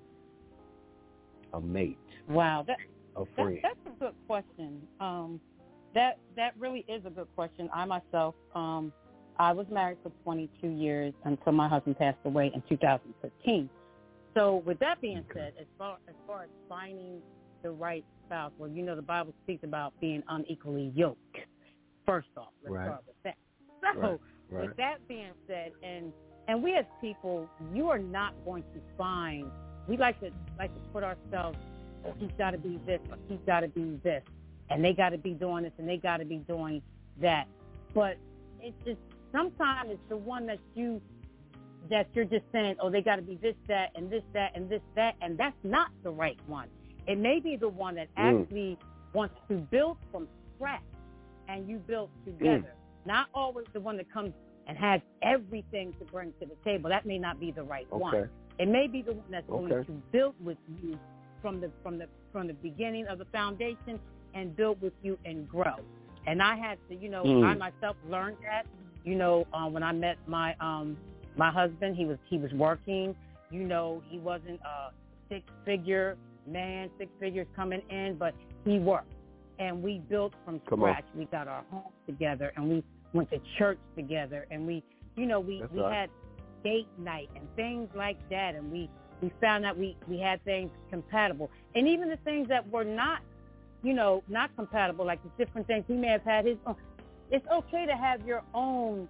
a mate? Wow, that, a friend. That, that's a good question. Um, that that really is a good question. I myself, um, I was married for twenty-two years until my husband passed away in two thousand fifteen. So with that being okay. said, as far as far as finding the right spouse, well, you know, the Bible speaks about being unequally yoked. First off, let's right. start with that. So right. Right. with that being said, and and we as people, you are not going to find. We like to like to put ourselves. Oh, he's got to be this, or he's got to be this, and they got to be doing this, and they got to be doing that. But it's just sometimes it's the one that you that you're just saying, oh, they got to be this, that, and this, that, and this, that, and that's not the right one. It may be the one that mm. actually wants to build from scratch, and you build together. Mm. Not always the one that comes and has everything to bring to the table. That may not be the right okay. one. It may be the one that's okay. going to build with you from the from the from the beginning of the foundation and build with you and grow. And I had to, you know, mm. I myself learned that. You know, um, when I met my um, my husband, he was he was working. You know, he wasn't a six figure man, six figures coming in, but he worked. And we built from Come scratch. on. We got our home together, and we went to church together, and we, you know, we, we right. had date night and things like that, and we, we found that we, we had things compatible. And even the things that were not, you know, not compatible, like the different things, he may have had his own. It's okay to have your own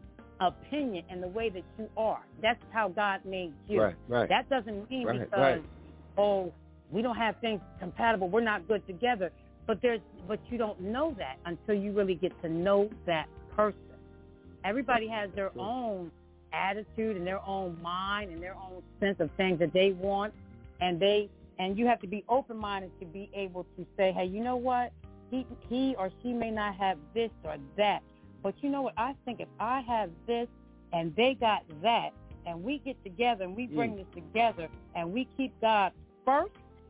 opinion and the way that you are. That's how God made you. Right, right. That doesn't mean right, because, right. oh, we don't have things compatible, we're not good together. But there's, but you don't know that until you really get to know that person. Everybody has their own attitude and their own mind and their own sense of things that they want, and they and you have to be open-minded to be able to say, hey, you know what? He he or she may not have this or that, but you know what? I think if I have this and they got that, and we get together and we bring mm. this together and we keep God first.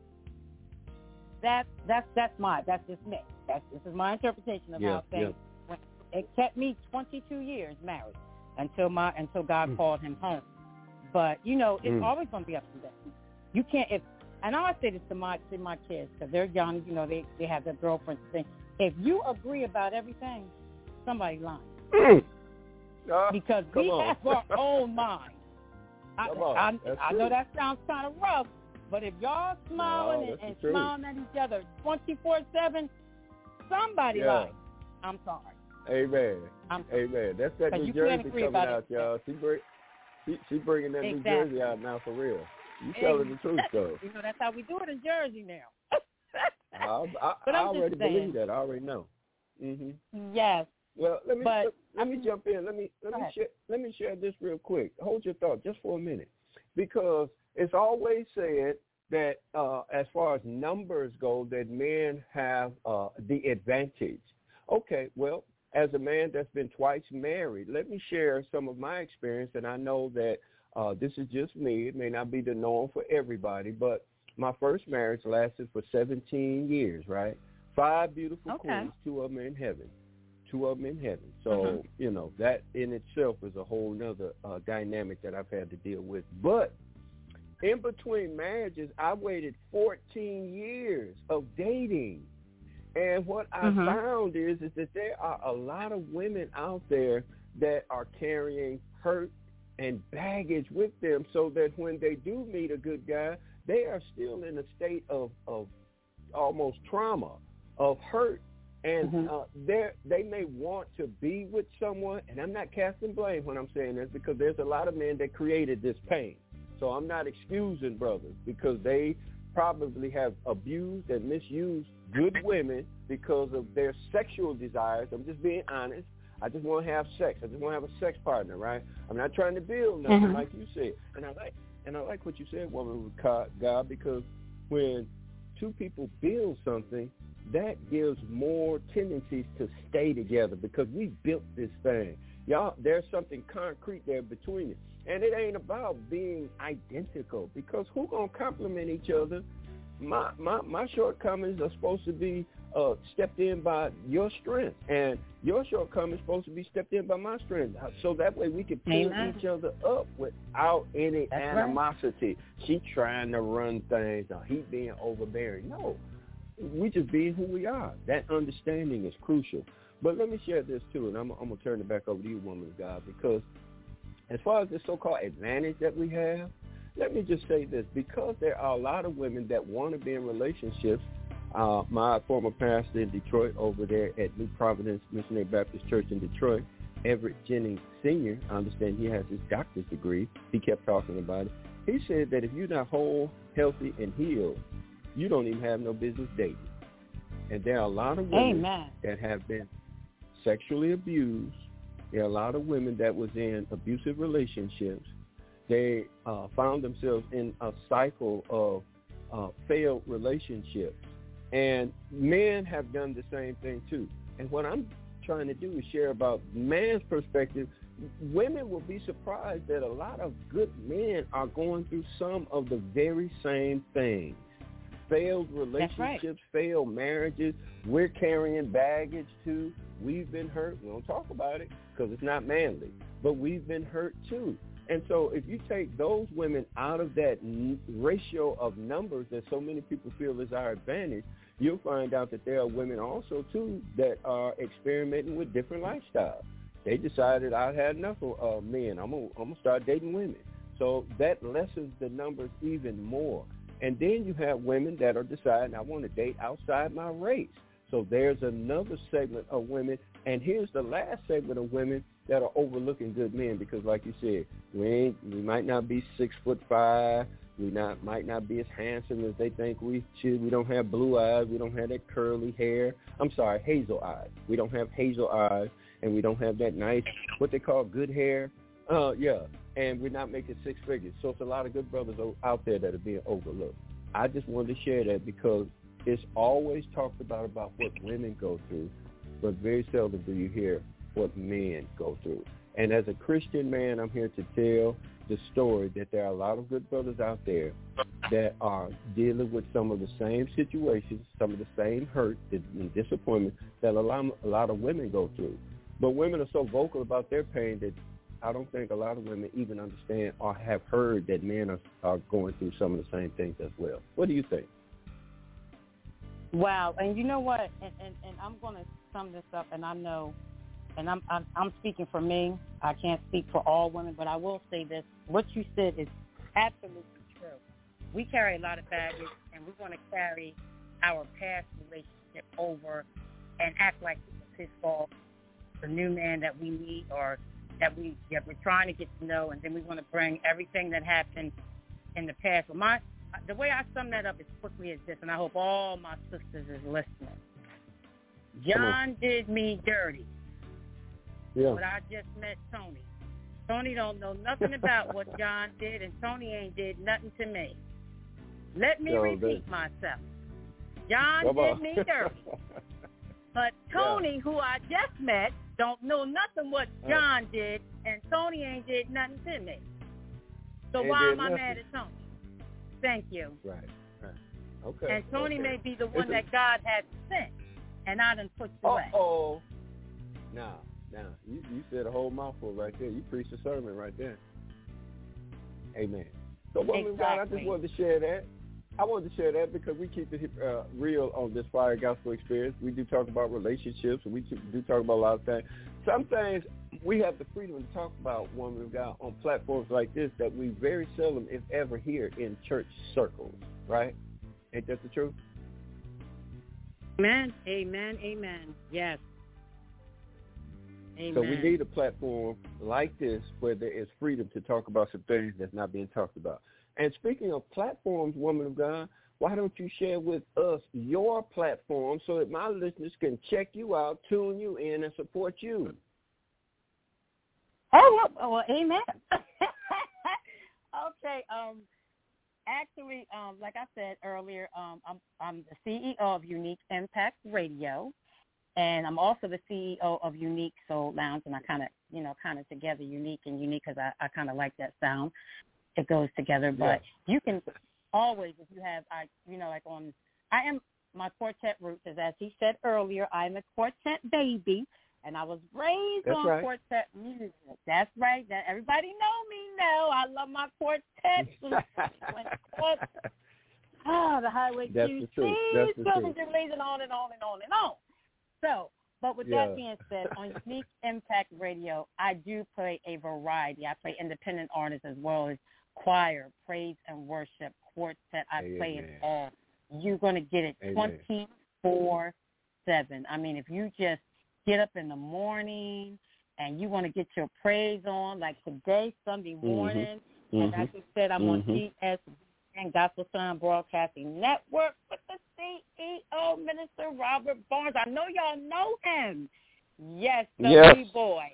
That's that's that's my that's just me. That's this is my interpretation of yeah, how things yeah. went. It kept me twenty-two years married until my until God mm. called him home. But you know, it's mm. always going to be up and down. You can't. If and I always say this to my to my kids because they're young. You know, they they have their girlfriends and things. If you agree about everything, somebody's lying. Mm. Uh, because we on. have our own mind. I, I, I know that sounds kind of rough. But if y'all smiling no, and, and smiling at each other twenty-four seven, somebody yeah. lying. I'm sorry. Amen. I'm Amen. That's that New Jersey coming out, y'all. She, bring, she, she bringing that exactly. New Jersey out now for real. You telling the truth, though. You know, that's how we do it in Jersey now. I, I, but I I'm already just saying. believe that. I already know. Mm-hmm. Yes. Well, let me but, let, let me jump in. Let me let me share, let me share this real quick. Hold your thought just for a minute, because it's always said that uh, as far as numbers go, that men have uh, the advantage. Okay, well, as a man that's been twice married, let me share some of my experience, and I know that uh, this is just me. It may not be the norm for everybody, but my first marriage lasted for seventeen years, right? Five beautiful okay. queens, two of them in heaven. Two of them in heaven. So, mm-hmm. you know, that in itself is a whole nother uh, dynamic that I've had to deal with. But in between marriages, I waited fourteen years of dating. And what I mm-hmm. found is, is that there are a lot of women out there that are carrying hurt and baggage with them, so that when they do meet a good guy, they are still in a state of, of almost trauma, of hurt. And mm-hmm. uh, they may want to be with someone, and I'm not casting blame when I'm saying this, because there's a lot of men that created this pain. So I'm not excusing brothers, because they probably have abused and misused good women because of their sexual desires. I'm just being honest. I just want to have sex. I just want to have a sex partner, right? I'm not trying to build nothing mm-hmm. like you said. And I like and I like what you said, woman with God, because when two people build something, that gives more tendencies to stay together because we built this thing. Y'all, there's something concrete there between it. And it ain't about being identical because who gonna complement each other? My my my shortcomings are supposed to be uh, stepped in by your strength, and your shortcomings supposed to be stepped in by my strength. So that way we can pull each other up without any That's animosity. Right. She trying to run things, or he being overbearing. No, we just being who we are. That understanding is crucial. But let me share this too, and I'm, I'm gonna turn it back over to you, woman of God, because as far as the so-called advantage that we have, let me just say this. Because there are a lot of women that want to be in relationships, uh, my former pastor in Detroit over there at New Providence Missionary Baptist Church in Detroit, Everett Jennings Senior, I understand he has his doctor's degree. He kept talking about it. He said that if you're not whole, healthy, and healed, you don't even have no business dating. And there are a lot of women Amen. that have been sexually abused. There are a lot of women that was in abusive relationships. They uh, found themselves in a cycle of uh, failed relationships. And men have done the same thing too. And what I'm trying to do is share about man's perspective. Women will be surprised that a lot of good men are going through some of the very same things. Failed relationships, right. failed marriages. We're carrying baggage too. We've been hurt. We don't talk about it because it's not manly, but we've been hurt too. And so if you take those women out of that n- ratio of numbers that so many people feel is our advantage, you'll find out that there are women also too that are experimenting with different lifestyles. They decided I had enough of uh, men. I'm gonna, I'm gonna start dating women. So that lessens the numbers even more. And then you have women that are deciding I want to date outside my race. So there's another segment of women. And here's the last segment of women that are overlooking good men because, like you said, we ain't, we might not be six foot five. We not might not be as handsome as they think we should. We don't have blue eyes. We don't have that curly hair. I'm sorry, hazel eyes. We don't have hazel eyes, and we don't have that nice, what they call good hair. Uh, yeah, and we're not making six figures. So it's a lot of good brothers out there that are being overlooked. I just wanted to share that because it's always talked about about what women go through, but very seldom do you hear what men go through. And as a Christian man, I'm here to tell the story that there are a lot of good brothers out there that are dealing with some of the same situations, some of the same hurt and disappointment that a lot, a lot of women go through. But women are so vocal about their pain that I don't think a lot of women even understand or have heard that men are, are going through some of the same things as well. What do you think? Wow. And you know what? And, and, and I'm going to sum this up, and I know, and I'm, I'm I'm speaking for me. I can't speak for all women, but I will say this. What you said is absolutely true. We carry a lot of baggage, and we want to carry our past relationship over and act like it was his fault, the new man that we meet or that, we, that we're trying to get to know, and then we want to bring everything that happened in the past. Well, my, the way I sum that up as quickly as this, and I hope all my sisters is listening. John did me dirty. Yeah. But I just met Tony. Tony don't know nothing about what John did, and Tony ain't did nothing to me. Let me Yo, repeat that... myself. John Come did on. me dirty. But Tony, yeah. who I just met, don't know nothing what John did, and Tony ain't did nothing to me. So ain't why am I nothing. mad at Tony? Thank you. Right, right. Okay. And Tony okay. may be the one It's that a... God had sent, and I done put you away. Uh-oh. Now, now, you, you said a whole mouthful right there. You preached a sermon right there. Amen. So, woman of God, I just wanted to share that. I wanted to share that because we keep it uh, real on this Fire Gospel Experience. We do talk about relationships, and we do talk about a lot of things. Some things we have the freedom to talk about, woman of God, on platforms like this that we very seldom, if ever, hear in church circles, right? Ain't that the truth? Amen, amen, amen. Yes. Amen. So we need a platform like this where there is freedom to talk about some things that's not being talked about. And speaking of platforms, woman of God, why don't you share with us your platform so that my listeners can check you out, tune you in, and support you? Oh, well, well amen. Okay. Um, actually, um, like I said earlier, um, I'm, I'm the C E O of Unique Impact Radio, and I'm also the C E O of Unique Soul Lounge, and I kind of, you know, kind of together, unique and unique, because I, I kind of like that sound. It goes together, but yeah. You can always, if you have, I, you know, like on, I am, my quartet roots is, as he said earlier, I'm a quartet baby. And I was raised That's on right. quartet music. That's right. That everybody know me now. I love my quartet. When quartet oh, the Highway That's Q the C, truth. That's the truth. and on and on and on and on. So, but with yeah. that being said, on Unique Impact Radio, I do play a variety. I play independent artists as well as choir, praise and worship, quartet. I Amen. play it all. You're going to get it twenty-four seven. I mean, if you just get up in the morning and you want to get your praise on, like today, Sunday morning, mm-hmm. and as you said, I'm mm-hmm. on G S and Gospel Sound Broadcasting Network with the C E O, Minister Robert Barnes. I know y'all know him. Yes, the yes. B-boy.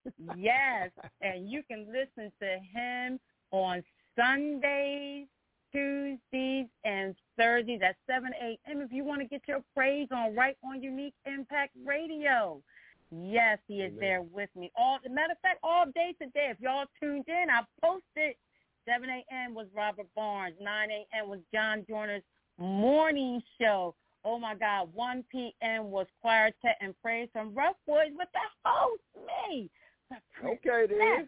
Yes, and you can listen to him on Sundays, Tuesdays, and Thursdays at seven a.m. if you want to get your praise on right on Unique Impact Radio. Yes, he is Amen. There with me. All, as a matter of fact, all day today. If y'all tuned in, I posted seven a.m. was Robert Barnes. nine a.m. was John Joyner's morning show. Oh, my God. one p.m. was Choir Tech and Praise from Rough Boys with the host, me. Okay, then.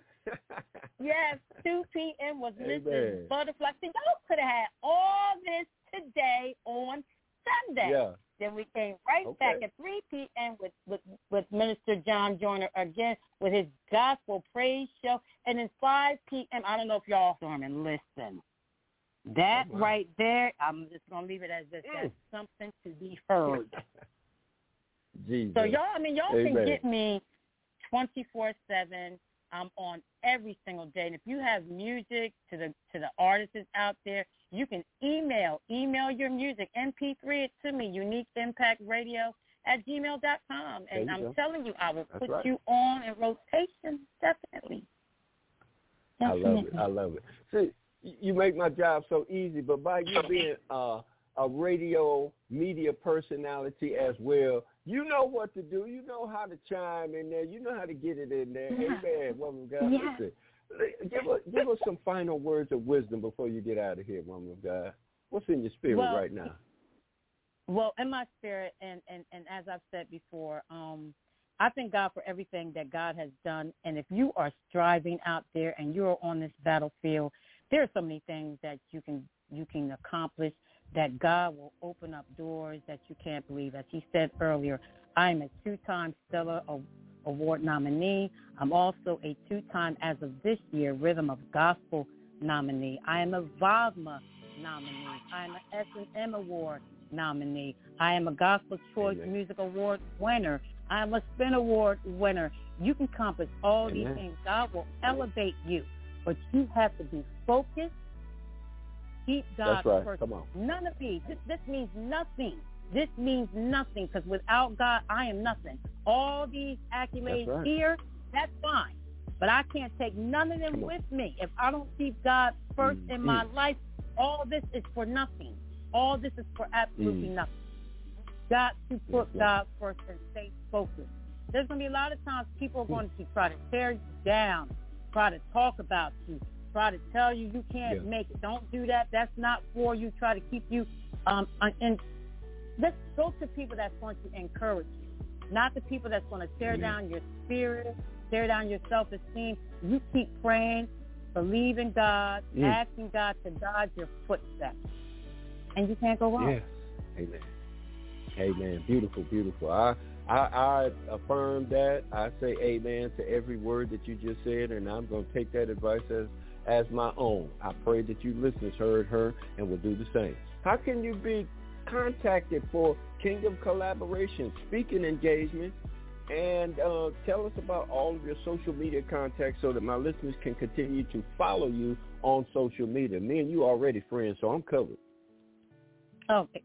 Yes, two p.m. was Missus Missus Butterfly. See, y'all could have had all this today on Sunday. Yeah. Then we came right okay. back at three p.m. with, with, with Minister John Joyner again with his gospel praise show. And then five p.m., I don't know if y'all saw him and listen. That oh, wow. right there, I'm just going to leave it as this. Mm. That's something to be heard. Jesus. So y'all, I mean, y'all Amen. can get me twenty-four seven. I'm on every single day. And if you have music to the to the artists out there, you can email, email your music, M P three it to me, unique impact radio at gmail dot com. And I'm go. telling you, I will That's put right. you on in rotation, definitely. definitely. I love it. I love it. See, you make my job so easy, but by you being uh, a radio media personality as well, you know what to do. You know how to chime in there. You know how to get it in there. Yeah. Amen, woman of God. Yeah. Listen, give us, give us some final words of wisdom before you get out of here, woman of God. What's in your spirit well, right now? Well, in my spirit, and, and, and as I've said before, um, I thank God for everything that God has done. And if you are striving out there and you're on this battlefield, there are so many things that you can you can accomplish, that God will open up doors that you can't believe. As he said earlier, I am a two-time Stellar Award nominee. I'm also a two-time, as of this year, Rhythm of Gospel nominee. I am a V A V M A nominee. I am an S and M Award nominee. I am a Gospel Choice Amen. Music Award winner. I am a Spin Award winner. You can accomplish all Amen. These things. God will elevate you, but you have to be focused. Keep God That's right. first. Come on. None of these. This, this means nothing. This means nothing because without God, I am nothing. All these accolades that's right. here, that's fine. But I can't take none of them with me. If I don't keep God first mm-hmm. in my life, all this is for nothing. All this is for absolutely mm. nothing. Got to put yes, God first and stay focused. There's going to be a lot of times people are going to try to tear you down, try to talk about you, try to tell you you can't yeah. make it. Don't do that. That's not for you. Try to keep you um and let's go to people that's going to encourage you, not the people that's going to tear yeah. down your spirit, tear down your self-esteem. You keep praying, believe in God, mm. asking God to guide your footsteps, and you can't go wrong. Yes. Amen. Amen. Beautiful, beautiful. I, I I affirm that. I say amen to every word that you just said, and I'm going to take that advice as as my own. I pray that you listeners heard her and will do the same. How can you be contacted for Kingdom Collaboration, speaking engagement, and uh, tell us about all of your social media contacts so that my listeners can continue to follow you on social media? Me and you already friends, so I'm covered. Okay.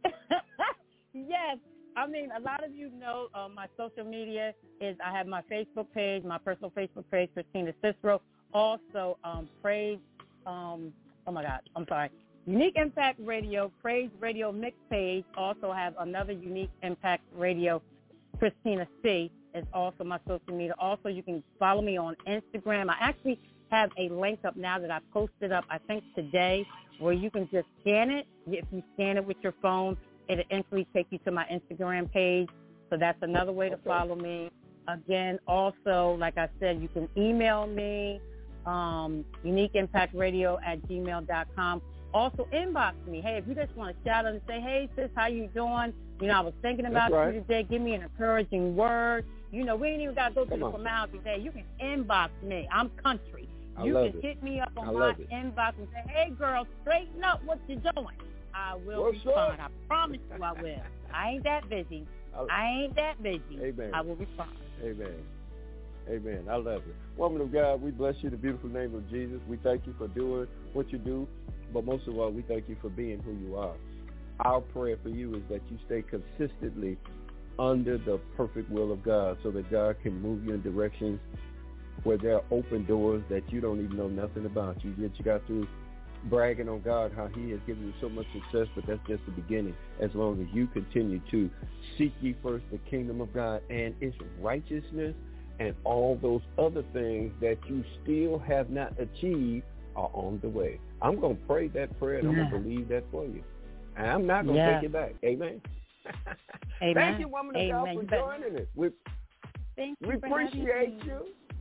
Yes. I mean, a lot of you know uh, my social media is I have my Facebook page, my personal Facebook page, Christina Cicero. Also, um, Praise, um, oh, my God, I'm sorry. Unique Impact Radio, Praise Radio Mix page. Also have another Unique Impact Radio, Christina C. is also my social media. Also, you can follow me on Instagram. I actually have a link up now that I posted up, I think today, where you can just scan it. If you scan it with your phone, it'll instantly take you to my Instagram page. So that's another way to follow me. Again, also, like I said, you can email me, um, unique impact radio at gmail dot com. Also, inbox me. Hey, if you just want to shout out and say, hey, sis, how you doing? You know, I was thinking about right. you today. Give me an encouraging word. You know, we ain't even got to go through Come the on. formalities. Hey, you can inbox me. I'm country. I You love can it. hit me up on I my love it. inbox and say, hey, girl, straighten up what you're doing. I will What's respond. up? I promise you I will. I ain't that busy. I- I ain't that busy. Amen. I will respond. Amen. Amen. I love it. Woman of God, we bless you in the beautiful name of Jesus. We thank you for doing what you do, but most of all, we thank you for being who you are. Our prayer for you is that you stay consistently under the perfect will of God so that God can move you in directions where there are open doors that you don't even know nothing about. You get you got through bragging on God, how he has given you so much success, but that's just the beginning. As long as you continue to seek ye first the kingdom of God and its righteousness, and all those other things that you still have not achieved are on the way. I'm going to pray that prayer, and yeah. I'm going to believe that for you. And I'm not going to yeah. take it back. Amen. Amen. Thank you, woman of Amen. God, for joining us. We, Thank you we appreciate you.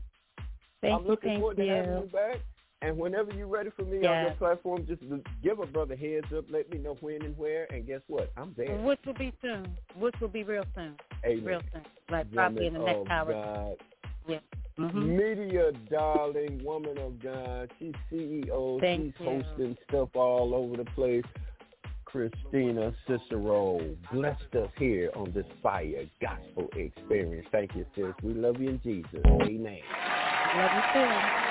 Thank I'm looking you, forward thank to having you. you back. And whenever you're ready for me yeah. on your platform, just give a brother heads up. Let me know when and where. And guess what? I'm there. Which will be soon. Which will be real soon. Amen. Real soon. Like probably in the next oh hour. God. Yeah. Mm-hmm. Media darling, woman of God. She's C E O. Thank She's you. hosting stuff all over the place. Christina Cicero blessed us here on this Fire Gospel Experience. Thank you, sis. We love you in Jesus. Amen. Love you too.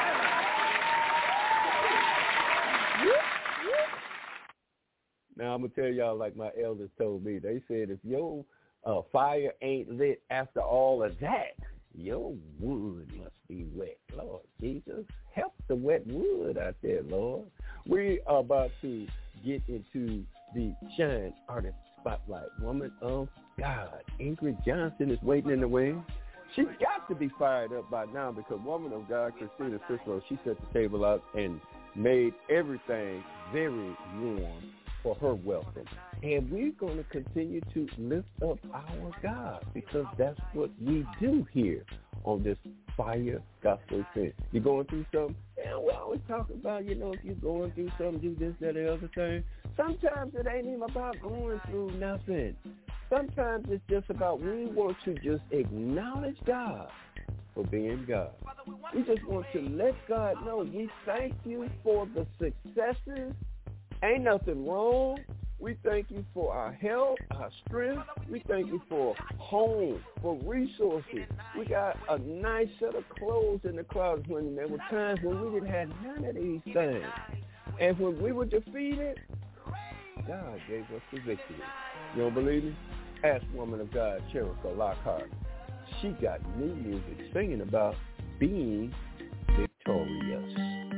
Now, I'm going to tell y'all like my elders told me. They said if your uh, fire ain't lit after all of that, your wood must be wet. Lord Jesus, help the wet wood out there, Lord. We are about to get into the Shine Artist Spotlight. Woman of God, Ingrid Johnson is waiting in the wings. She's got to be fired up by now because woman of God, Christina Cicero, she set the table out and made everything very warm for her welcome. And we're going to continue to lift up our God because that's what we do here on this Fire Gospel Experience. You're going through something? Yeah, we always talk about, you know, if you're going through something, do this, that, or other thing. Sometimes it ain't even about going through nothing. Sometimes it's just about we want to just acknowledge God for being God. We just want to let God know we thank you for the successes. Ain't nothing wrong. We thank you for our health, our strength. We thank you for home, for resources. We got a nice set of clothes in the closet when there were times when we didn't have none of these things. And when we were defeated, God gave us the victory. You don't believe me? Ask woman of God, Cherokee Lockhart. She got new music singing about being victorious.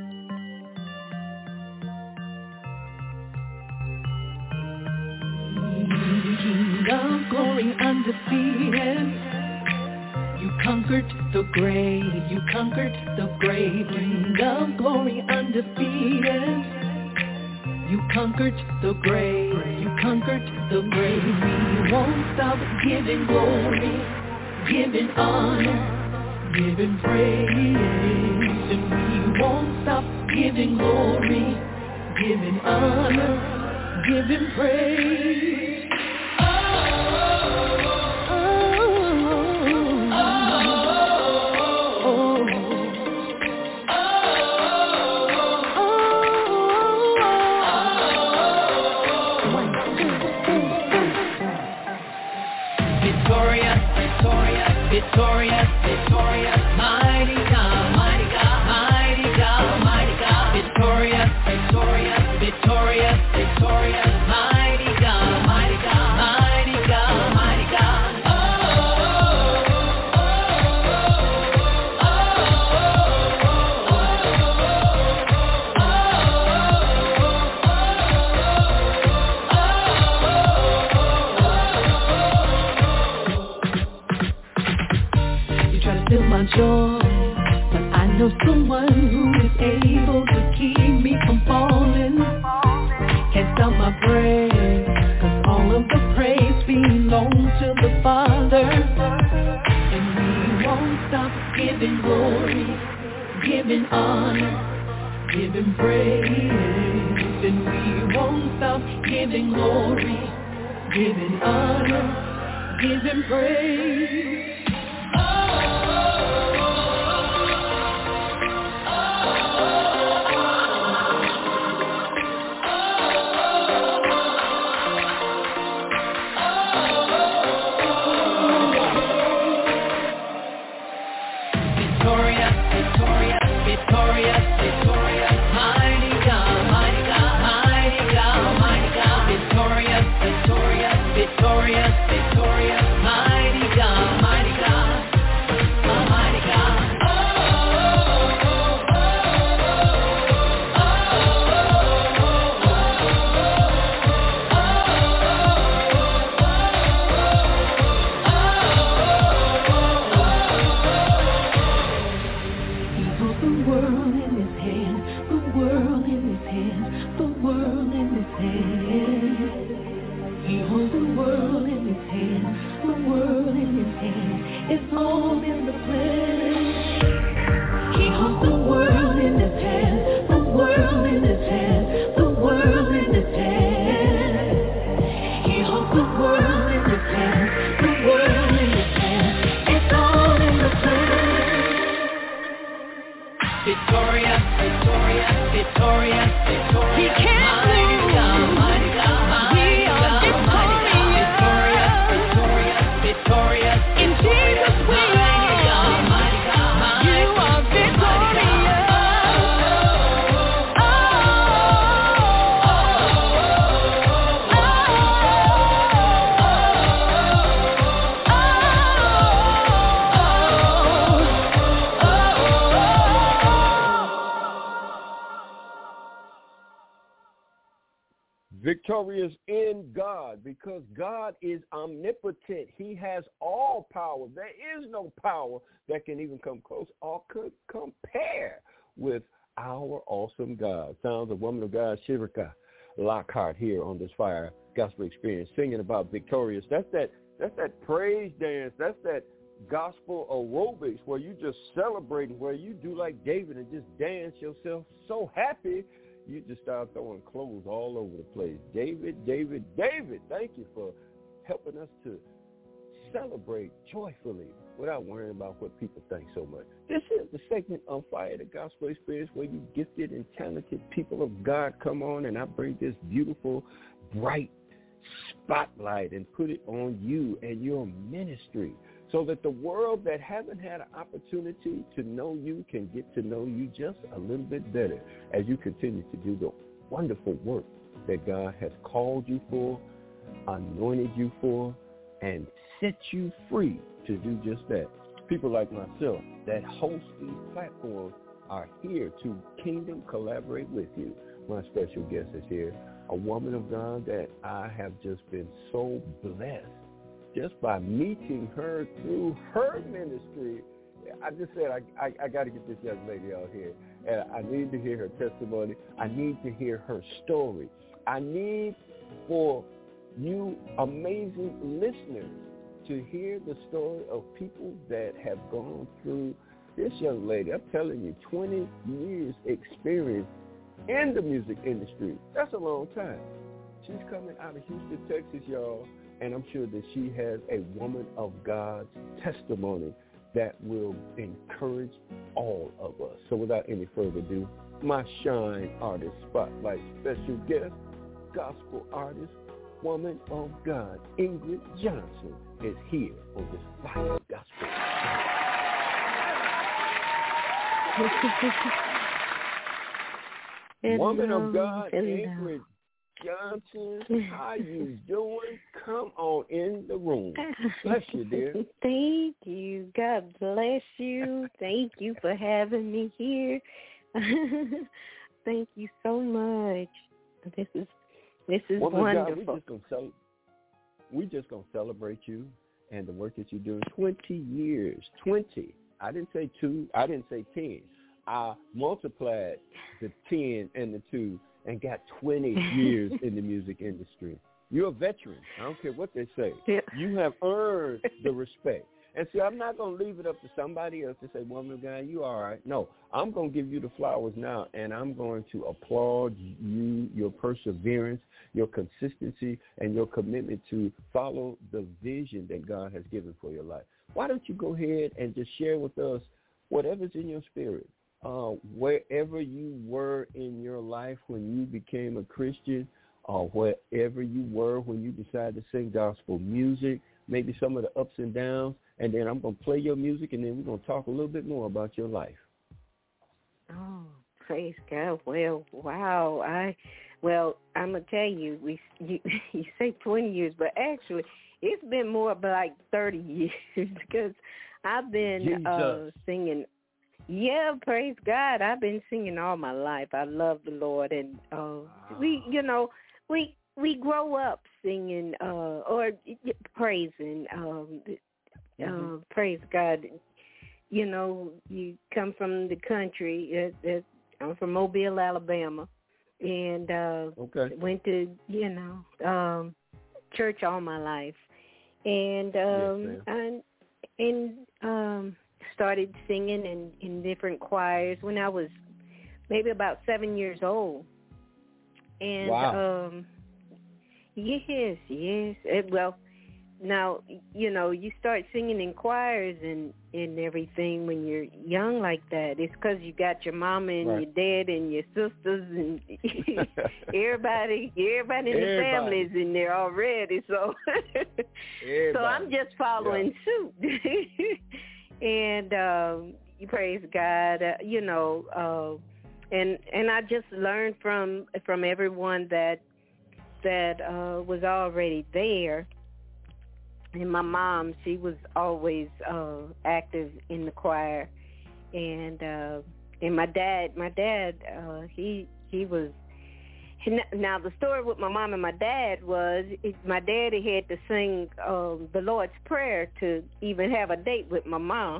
King of glory undefeated, you conquered the grave, you conquered the grave. King of glory undefeated, you conquered the grave, you conquered the grave. We won't stop giving glory, giving honor, giving praise. And we won't stop giving glory, giving honor, giving praise. Victorious, victorious, mighty God, mighty God, mighty God, mighty God. Victorious, victorious, victorious, victorious, mighty God, mighty still my joy. But I know someone who is able to keep me from falling. Can't stop my praise, cause all of the praise belongs to the Father. And we won't stop giving glory, giving honor, giving praise. And we won't stop giving glory, giving honor, giving praise. Victorious, victorious, mighty God, mighty God, mighty God, mighty God. Victorious, victorious, victorious, victorious, mighty God, mighty God, mighty God. Oh, oh, oh, oh, It's all in the plan. He holds the world in his hand, the world in his hand, the world in his hand. He holds the world in his hand, the world in his hand. It's all in the plan. Victorious, victorious, victorious, victorious. He can't mighty God, mighty God, mighty God, mighty God. Victorious, victorious, victorious. In Jesus we are. Mighty God, mighty God, you are victorious. Victorious in God, because God is omnipotent. He has all power. There is no power that can even come close or could compare with our awesome God. Sounds of woman of God, Shirika Lockhart, here on this Fire Gospel Experience, singing about Victorious. That's that, that's that praise dance. That's that gospel aerobics where you just celebrating, where you do like David and just dance yourself so happy you just start throwing clothes all over the place. David, David, David, thank you for helping us to celebrate joyfully without worrying about what people think so much. This is the segment on Fire, the Gospel Experience, where you gifted and talented people of God come on, and I bring this beautiful, bright spotlight and put it on you and your ministry, so that the world that haven't had an opportunity to know you can get to know you just a little bit better as you continue to do the wonderful work that God has called you for, anointed you for, and set you free to do just that. People like myself that host these platforms are here to kingdom collaborate with you. My special guest is here, a woman of God that I have just been so blessed just by meeting her through her ministry. I just said, I, I, I got to get this young lady out here, and I need to hear her testimony. I need to hear her story. I need for you amazing listeners to hear the story of people that have gone through this young lady. I'm telling you, twenty years experience in the music industry. That's a long time. She's coming out of Houston, Texas, y'all. And I'm sure that she has a woman of God's testimony that will encourage all of us. So without any further ado, my Shine Artist Spotlight special guest, gospel artist, woman of God, Ingrid Johnson, is here on this Fire Gospel. Woman of God, Ingrid Johnson, how you doing? Come on in the room. Bless you, dear. Thank you. God bless you. Thank you for having me here. Thank you so much. This is this is Woman wonderful. God, we just gonna cel- we just gonna celebrate you and the work that you're doing. Twenty years, twenty I didn't say two. I didn't say ten. I multiplied the ten and the two and got twenty years in the music industry. You're a veteran. I don't care what they say. Yeah. You have earned the respect. And see, I'm not going to leave it up to somebody else to say, woman of God, you all right. No, I'm going to give you the flowers now, and I'm going to applaud you, your perseverance, your consistency, and your commitment to follow the vision that God has given for your life. Why don't you go ahead and just share with us whatever's in your spirit, uh, wherever you were in your life when you became a Christian, or wherever you were when you decided to sing gospel music, maybe some of the ups and downs, and then I'm going to play your music, and then we're going to talk a little bit more about your life. Oh, praise God. Well, wow. I, well, I'm going to tell you, we you, you say twenty years, but actually it's been more like thirty years because I've been uh, singing. Yeah, praise God. I've been singing all my life. I love the Lord, and uh, we, you know, we we grow up singing uh, or praising, um, mm-hmm. uh, praise God. You know, you come from the country. It, it, I'm from Mobile, Alabama, and uh, okay. went to, you know, um, church all my life, and um, yes, and and um, started singing in, in different choirs when I was maybe about seven years old. And wow. um, yes, yes. It, well, now, you know, you start singing in choirs and, and everything when you're young like that. It's because you got your mama and right. your dad and your sisters and everybody, everybody in the family is in there already. So, so I'm just following yeah. suit. And um, you praise God, uh, you know, uh, and and I just learned from from everyone that that uh, was already there. And my mom, she was always uh, active in the choir, and uh, and my dad, my dad, uh, he he was. Now the story with my mom and my dad was, it, my daddy had to sing um, the Lord's Prayer to even have a date with my mom.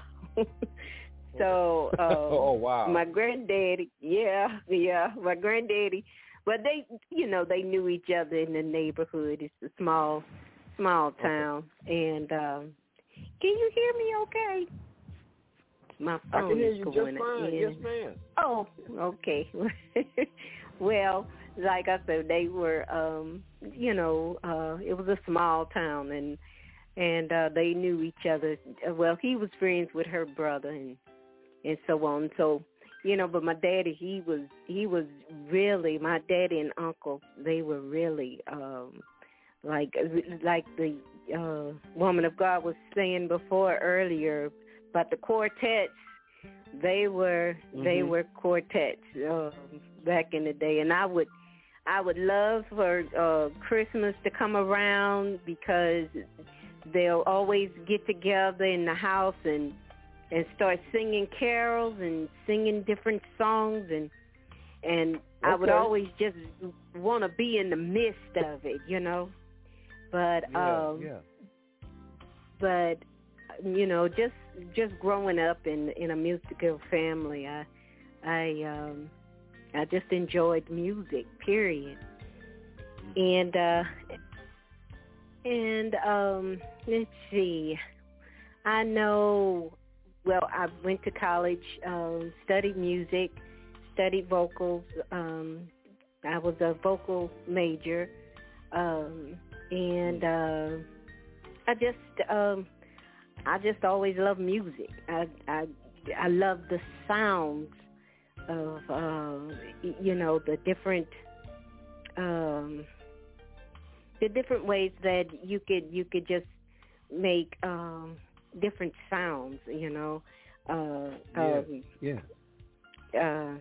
So, um, oh wow, my granddaddy, yeah, yeah, my granddaddy. But they, you know, they knew each other in the neighborhood. It's a small. Small town, okay. And um, can you hear me okay? My phone I can hear is you going just fine. in. Yes, ma'am. Oh, okay. Well, like I said, they were, um, you know, uh, it was a small town, and and uh, they knew each other. Well, he was friends with her brother, and and so on. So, you know, but my daddy, he was he was really, my daddy and uncle, they were really. Um, Like like the uh, woman of God was saying before earlier about the quartets, they were mm-hmm. they were quartets uh, back in the day, and I would I would love for uh, Christmas to come around because they'll always get together in the house and and start singing carols and singing different songs, and and okay. I would always just want to be in the midst of it, you know. But yeah, um, yeah. but you know, just just growing up in, in a musical family, I I um, I just enjoyed music. Period. And uh, and um, let's see. I know. Well, I went to college, um, studied music, studied vocals. Um, I was a vocal major. Um, And uh, I just, um, I just always loved music. I, I, I love the sounds of, uh, you know, the different, um, the different ways that you could, you could just make um, different sounds. You know. Uh, yeah. Um, yeah. Uh,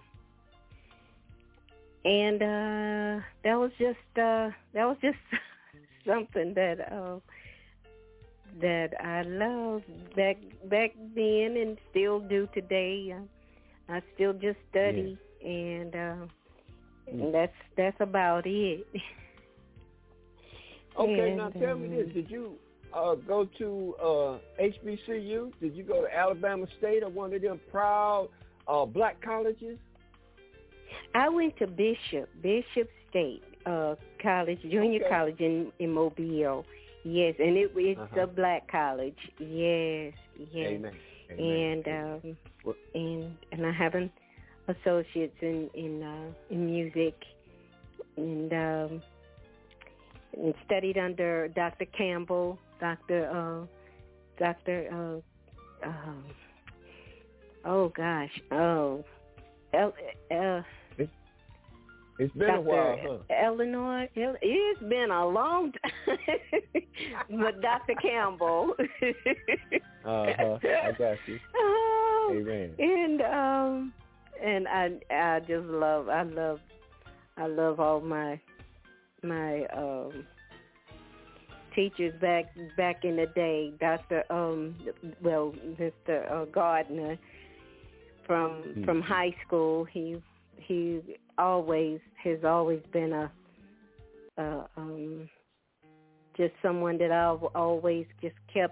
and uh, that was just, uh, that was just. Something that uh, that I loved back back then and still do today. I, I still just study, yeah. and, uh, mm. and that's that's about it. Okay, and, now tell um, me this: Did you uh, go to uh, H B C U? Did you go to Alabama State or one of them proud uh, black colleges? I went to Bishop, Bishop State uh, College, junior okay. college in, in Mobile. Yes, and it, it's uh-huh. a black college. Yes, yes. Amen. Amen. And um, and and I have an associates in in uh, in music, and um, and studied under Doctor Campbell, Doctor uh, Doctor uh, um, oh gosh, oh, El, uh, it's been Doctor a while, huh? Eleanor, it's been a long time, but Doctor Campbell. uh-huh. I got you. Oh, amen. And um, and I I just love I love I love all my my um teachers back back in the day. Doctor um well Mister Uh, Gardner from mm-hmm. from high school. He he always has always been a, a um just someone that I've always just kept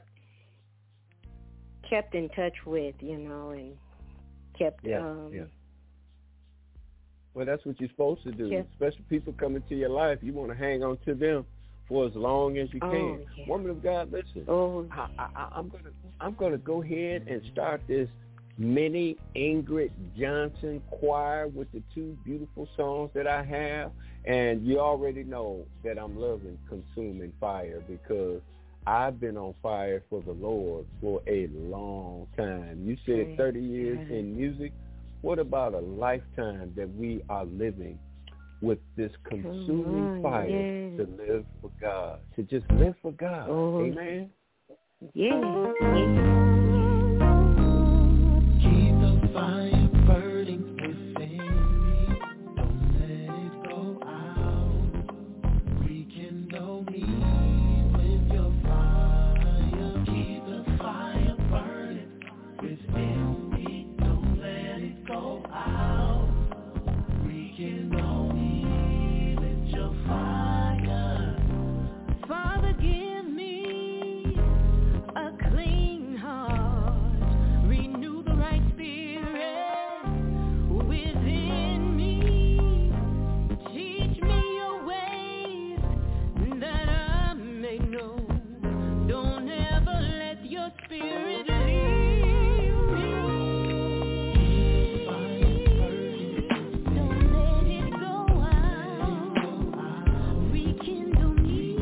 kept in touch with, you know, and kept yeah, um yeah. Well, that's what you're supposed to do. Yeah. Especially people come into your life, you want to hang on to them for as long as you oh, can. Yeah. Woman of God, listen. Oh, I, I, I'm gonna I'm gonna go ahead and start this mini Ingrid Johnson choir with the two beautiful songs that I have, and you already know that I'm loving Consuming Fire because I've been on fire for the Lord for a long time. You said thirty years yeah. in music. What about a lifetime that we are living with this consuming on, fire yeah. to live for God, to just live for God? Oh. Amen? Yeah, yeah. Keep the fire burning within me. Don't let it go out. Rekindle me with your fire. Keep the fire burning within me. Don't let it go out. Rekindle me with your fire. Father, give me a clean heart. Renew the right spirit within me. Teach me your ways that I may know. Don't ever let your spirit leave me. Don't let it go out. Rekindle me.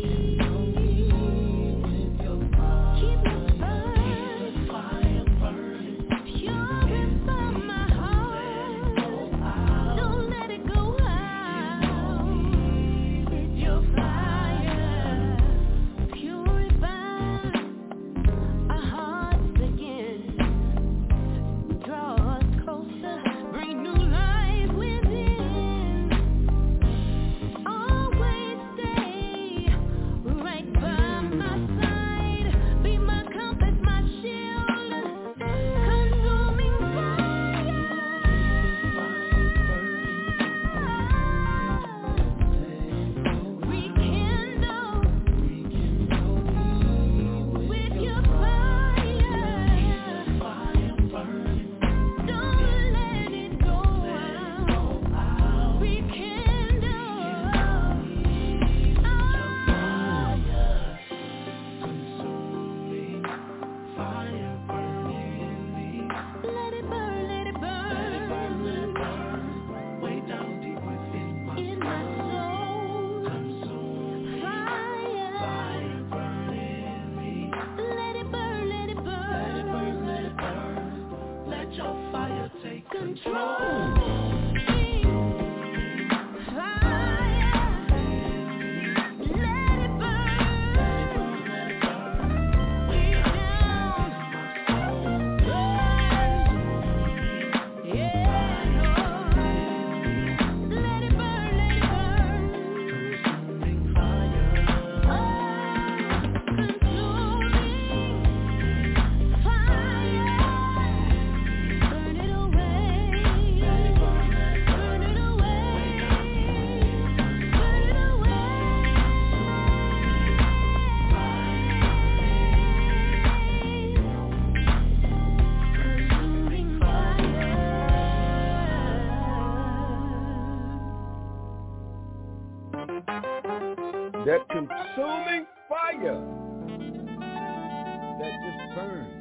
Keep the fire burning. Purify my heart. Don't let it go out. Let your fire purify our hearts again. Draw us closer. Bring new life within. Always stay right by my side. Be my compass, my shield. Consuming fire. Rekindle with your fire. Don't let it go out. Rekindle. Consuming fire burning in me. Let it burn, let it burn. Let it burn, let it burn. Way down deep within my in my soul. Consuming fire. Fire burning in me. Let it burn, let it burn. Let it burn, let it burn. Let your fire take control. Burn it away. consuming fire that just burns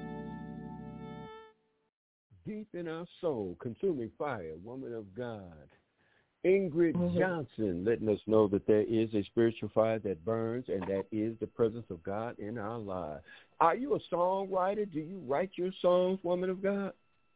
deep in our soul. Consuming fire, woman of God. Ingrid mm-hmm. Johnson letting us know that there is a spiritual fire that burns, and that is the presence of God in our lives. Are you a songwriter? Do you write your songs, woman of God?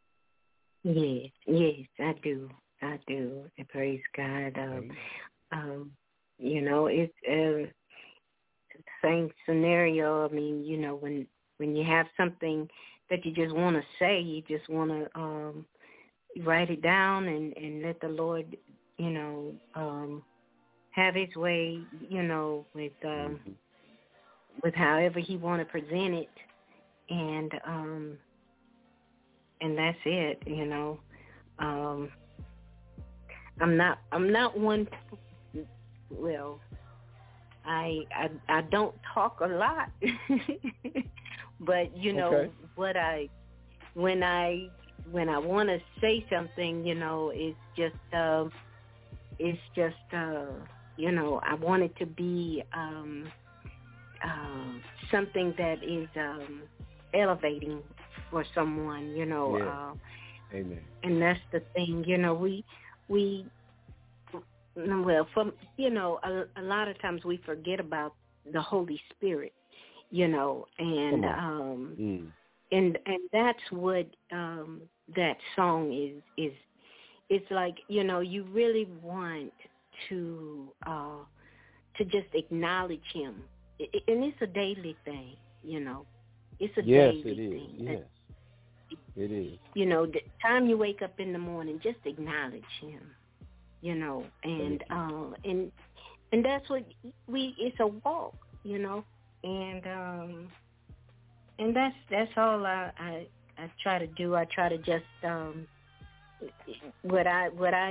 Yes, yes, I do. I do. And praise God. Um, um, you know, it's uh, the same scenario. I mean, you know, when when you have something that you just want to say, you just want to um, write it down and, and let the Lord, you know, um, have his way, you know, with um, mm-hmm. with however he want to present it, and um, and that's it, you know. Um, I'm not I'm not one. Well, I I I don't talk a lot, but you know okay. what I when I when I want to say something, you know, it's just. Uh, It's just, uh, you know, I want it to be um, uh, something that is um, elevating for someone, you know. Yeah. Uh, Amen. And that's the thing, you know, we, we well, from, you know, a, a lot of times we forget about the Holy Spirit, you know, and um, mm. and and that's what um, that song is is. It's like, you know, you really want to uh, to just acknowledge him. It, and it's a daily thing, you know. It's a yes, daily it is. thing. Yes, it is. You know, the time you wake up in the morning, just acknowledge him, you know. And uh, and and that's what we, it's a walk, you know. And um, and that's that's all I, I, I try to do. I try to just... Um, What I what I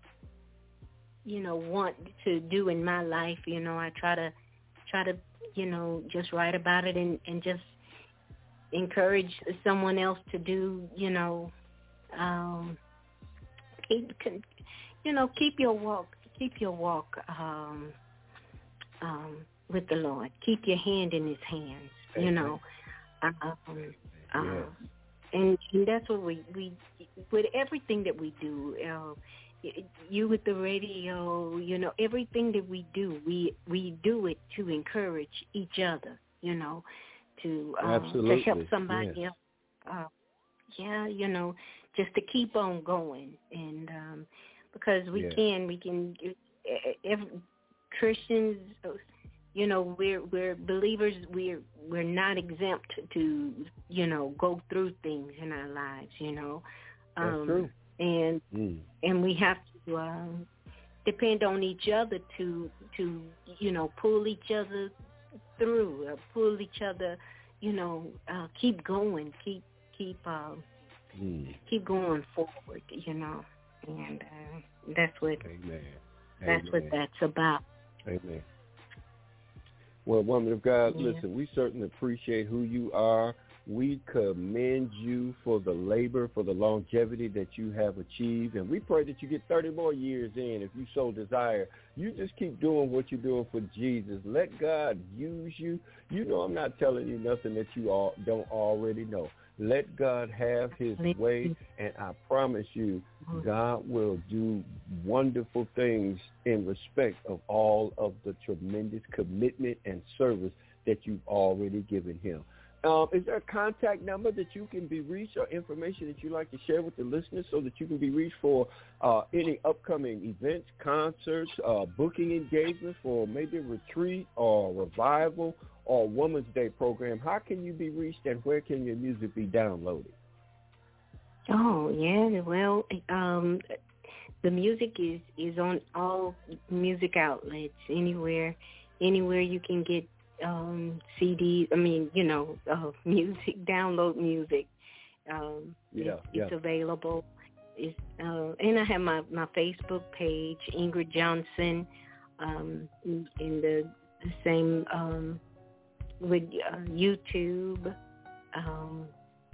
you know want to do in my life, you know, I try to try to you know just write about it and, and just encourage someone else to do, you know, um, keep you know keep your walk keep your walk um, um, with the Lord. Keep your hand in His hands, you know. Um, um, yes. And, and that's what we, we, with everything that we do, uh, you with the radio, you know, everything that we do, we we do it to encourage each other, you know, to uh, to help somebody yes. else. Uh, yeah, you know, just to keep on going, and um, because we yeah. can, we can, every, Christians. You know, we're we're believers. We're we're not exempt to, you know, go through things in our lives. You know, um, that's true. And mm. and we have to um, depend on each other to to you know pull each other through, uh, pull each other. You know, uh, keep going, keep keep uh, mm. keep going forward. You know, and uh, that's what Amen. that's Amen. what that's about. Amen. Well, woman of God, yeah. listen, we certainly appreciate who you are. We commend you for the labor, for the longevity that you have achieved, and we pray that you get thirty more years in if you so desire. You just keep doing what you're doing for Jesus. Let God use you. You know I'm not telling you nothing that you all don't already know. Let God have his way, and I promise you, God will do wonderful things in respect of all of the tremendous commitment and service that you've already given him. Um, is there a contact number that you can be reached or information that you'd like to share with the listeners so that you can be reached for uh, any upcoming events, concerts, uh, booking engagements for maybe a retreat or revival or Women's Day program? How can you be reached, and where can your music be downloaded? Oh, yeah, well, um, the music is, is on all music outlets, anywhere, anywhere you can get um, C Ds, I mean, you know, uh, music, download music. Um, yeah, it's, yeah. it's available. It's, uh, and I have my, my Facebook page, Ingrid Johnson, um, in the, the same, um, with uh, YouTube, um,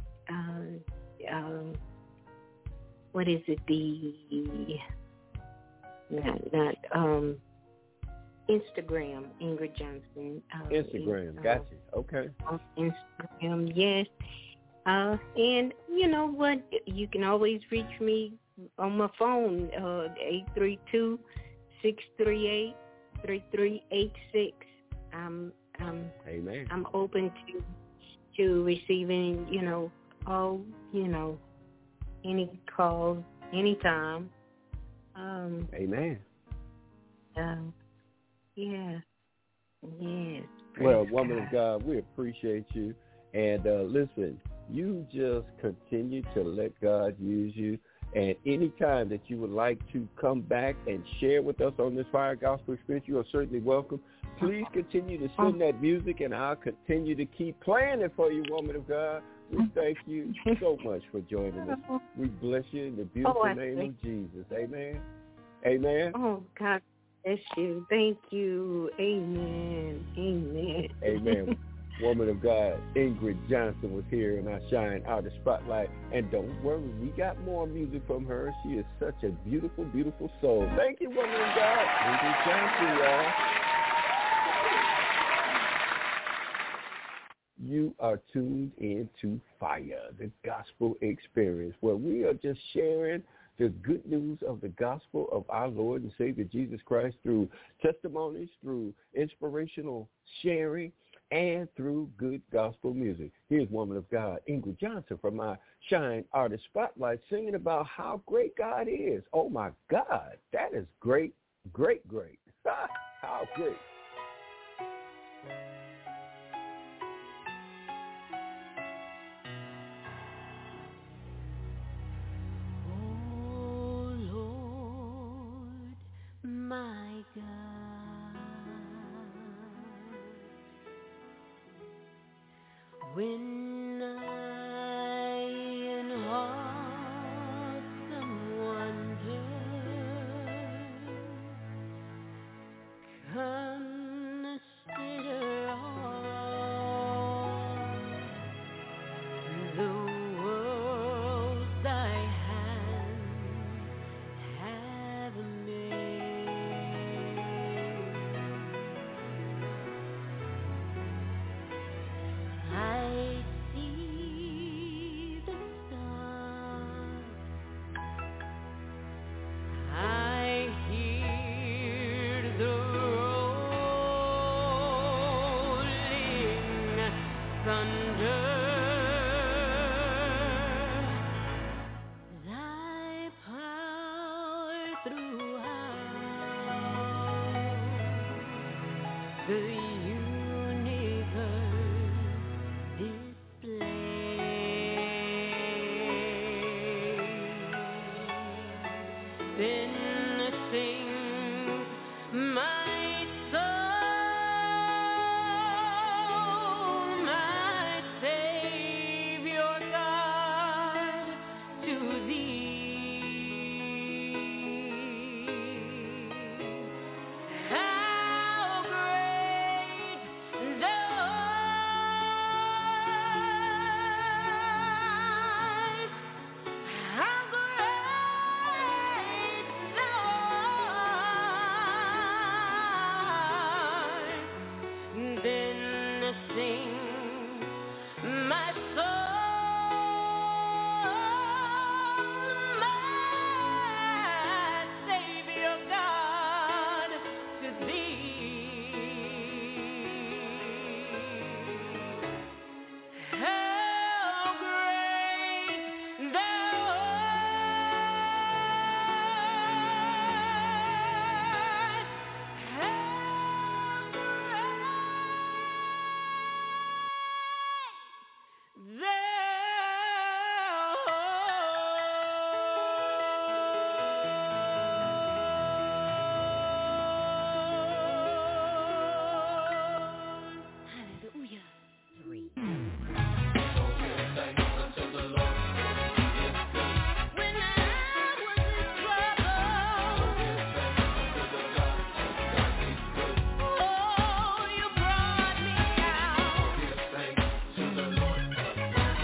uh, um, what is it, the, not, not, um, Instagram, Ingrid Johnson. Uh, Instagram, uh, gotcha. Okay. On Instagram, yes. Uh, and you know what? You can always reach me on my phone, uh, eight three two, six three eight, three three eight six. I'm, I'm, Amen. I'm open to to receiving, you know, all, you know, any calls, anytime. Um, Amen. Um, yeah. Yes. Well, woman God. of God, we appreciate you. And uh, listen, you just continue to let God use you. And any time that you would like to come back and share with us on this Fire Gospel Experience, you are certainly welcome. Please continue to send that music, and I'll continue to keep playing it for you, woman of God. We thank you so much for joining us. We bless you in the beautiful oh, name of Jesus. Amen. Amen. Oh, God bless you. Thank you. Amen. Amen. Amen. Woman of God, Ingrid Johnson was here in our Shine Artist Spotlight. And don't worry, we got more music from her. She is such a beautiful, beautiful soul. Thank you, woman of God. Ingrid Johnson, y'all. You are tuned into Fire, the Gospel Experience, where we are just sharing the good news of the gospel of our Lord and Savior Jesus Christ through testimonies, through inspirational sharing, and through good gospel music. Here's woman of God, Ingrid Johnson, from my Shine Artist Spotlight, singing about how great God is. Oh, my God, that is great, great, great. How great. When I in awesome wonder consider all the world thy hands have made, I see the stars, I hear the rolling thunder. Thy power throughout the then sings my soul, my Savior God, to thee. How great thou art! How great thou art! Then sing my soul, my Savior God, to thee. How great thou art! How great thou art! Hallelujah. Three. When I was in trouble, oh, you brought me out.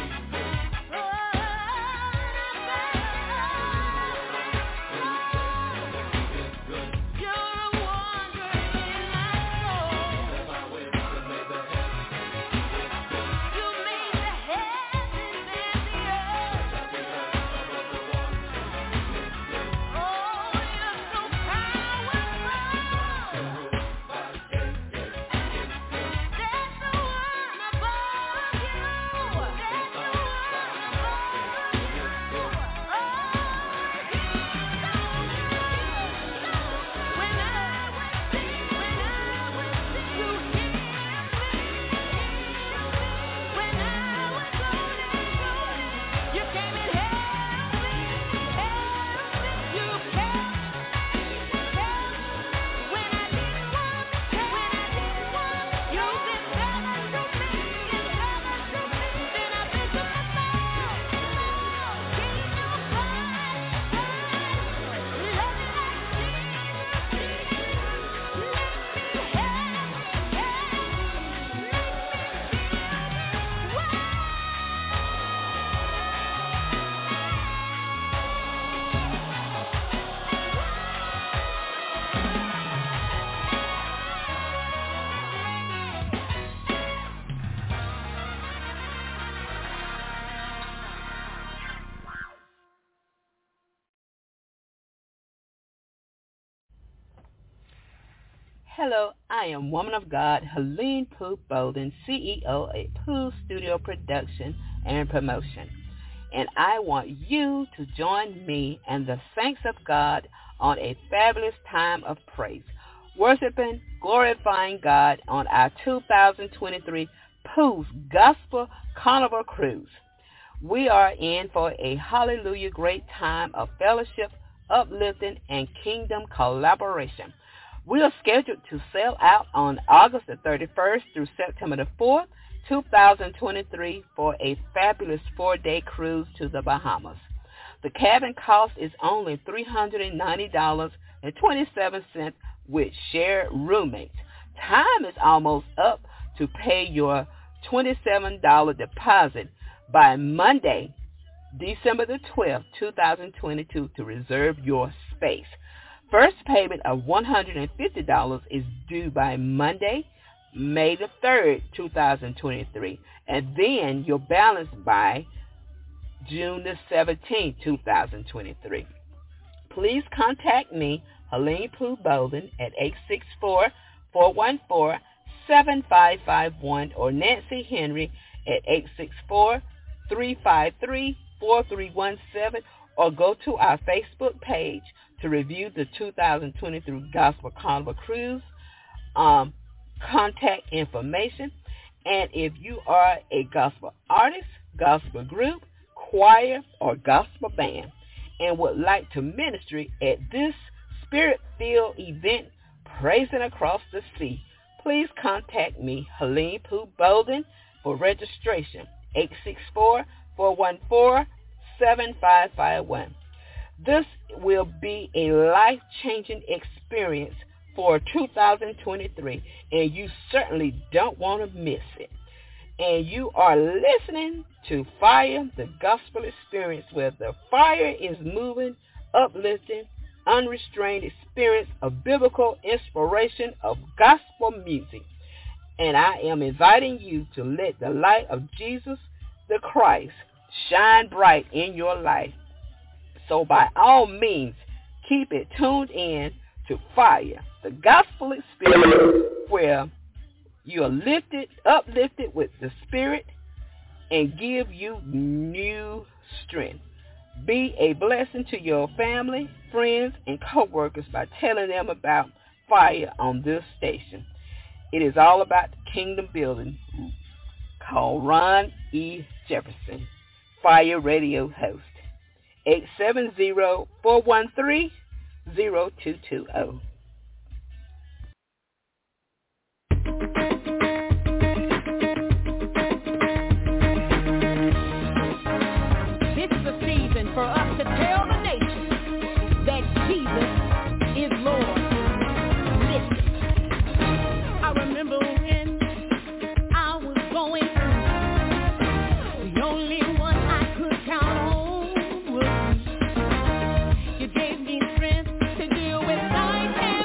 Hello, I am Woman of God, Helene Pooh Bolden, C E O at Pooh Studio Production and Promotion. And I want you to join me and the saints of God on a fabulous time of praise, worshiping, glorifying God on our two thousand twenty-three Pooh's Gospel Carnival Cruise. We are in for a hallelujah great time of fellowship, uplifting, and kingdom collaboration. We are scheduled to sail out on August the thirty-first through September the fourth, two thousand twenty-three for a fabulous four-day cruise to the Bahamas. The cabin cost is only three hundred ninety dollars and twenty-seven cents with shared roommates. Time is almost up to pay your twenty-seven dollars deposit by Monday, December the twelfth, two thousand twenty-two to reserve your space. First payment of one hundred fifty dollars is due by Monday, May the third, two thousand twenty-three, and then your balance by June the seventeenth, two thousand twenty-three. Please contact me, Helene Pooh Bolden, at eight six four, four one four, seven five five one or Nancy Henry at eight six four, three five three, four three one seven, or go to our Facebook page to review the two thousand twenty-three Gospel Carnival Cruise um, contact information. And if you are a gospel artist, gospel group, choir, or gospel band and would like to ministry at this spirit-filled event, Praising Across the Sea, please contact me, Helene Pooh Bolden, for registration, eight six four, four one four, seven five five one. This will be a life-changing experience for two thousand twenty-three, and you certainly don't want to miss it. And you are listening to Fire, the Gospel Experience, where the fire is moving, uplifting, unrestrained experience of biblical inspiration of gospel music. And I am inviting you to let the light of Jesus the Christ shine bright in your life. So by all means, keep it tuned in to Fire, the Gospel Experience, where you are lifted, uplifted with the Spirit and give you new strength. Be a blessing to your family, friends, and co-workers by telling them about Fire on this station. It is all about the kingdom building, called Ron E. Jefferson, Fire Radio host. eight seven zero, four one three, zero two two zero. This is a season for us to tell the nation that Jesus is Lord. Listen, I remember when I was going through, the only one I could count on was you. You gave me strength to deal with life.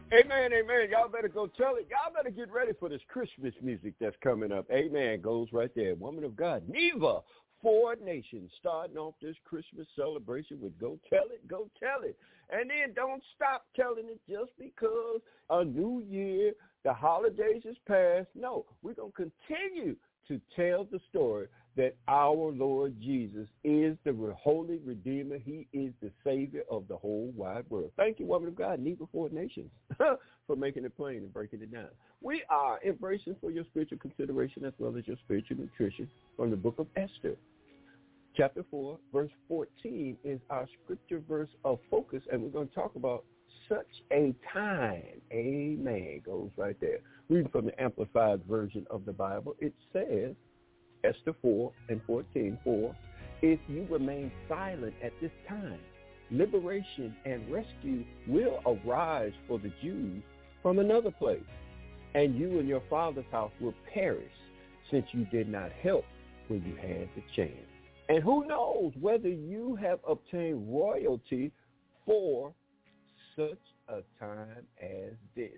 Amen, amen. Y'all better go tell it. Y'all better get ready for this Christmas music that's coming up. Amen. Goes right there. Woman of God, Neva, Four Nations, starting off this Christmas celebration with Go Tell It, Go Tell It. And then don't stop telling it just because a new year, the holidays is past. No, we're going to continue to tell the story that our Lord Jesus is the Holy Redeemer. He is the Savior of the whole wide world. Thank you, woman of God, Neva Four Nations, for making it plain and breaking it down. We are embracing for your spiritual consideration as well as your spiritual nutrition from the book of Esther. Chapter four, verse fourteen is our scripture verse of focus, and we're going to talk about such a time. Amen. Goes right there. Reading from the Amplified Version of the Bible, it says, Esther four and fourteen, four, if you remain silent at this time, liberation and rescue will arise for the Jews from another place, and you and your father's house will perish, since you did not help when you had the chance. And who knows whether you have obtained royalty for such a time as this,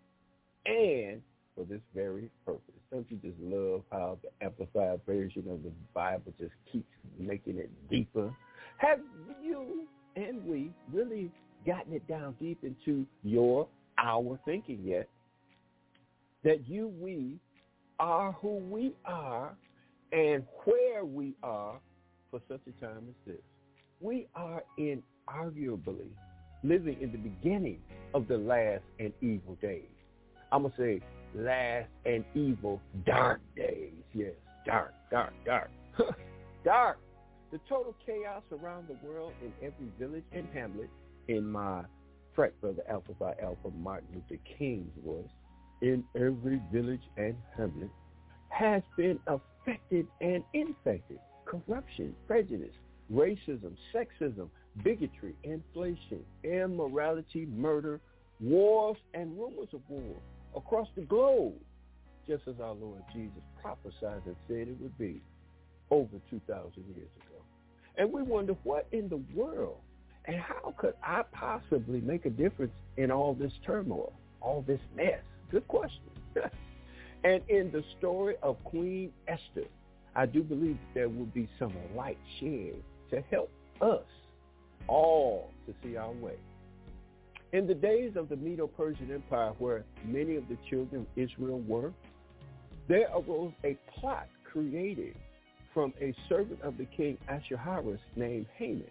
and for this very purpose. Don't you just love how the Amplified Version of the Bible just keeps making it deeper? Have you and we really gotten it down deep into your, our thinking yet? That you, we are who we are and where we are for such a time as this. We are inarguably living in the beginning of the last and evil days. I'm going to say last and evil dark days. Yes, dark, dark, dark. Dark. The total chaos around the world in every village and hamlet, in my frat brother Alpha by Alpha Martin Luther King's voice, in every village and hamlet, has been affected and infected. Corruption, prejudice, racism, sexism, bigotry, inflation, immorality, murder, wars, and rumors of war across the globe, just as our Lord Jesus prophesied and said it would be over two thousand years ago. And we wonder, what in the world, and how could I possibly make a difference in all this turmoil, all this mess? Good question. And in the story of Queen Esther, I do believe that there will be some light shared to help us all to see our way. In the days of the Medo-Persian Empire, where many of the children of Israel were, there arose a plot created from a servant of the king Ahasuerus named Haman.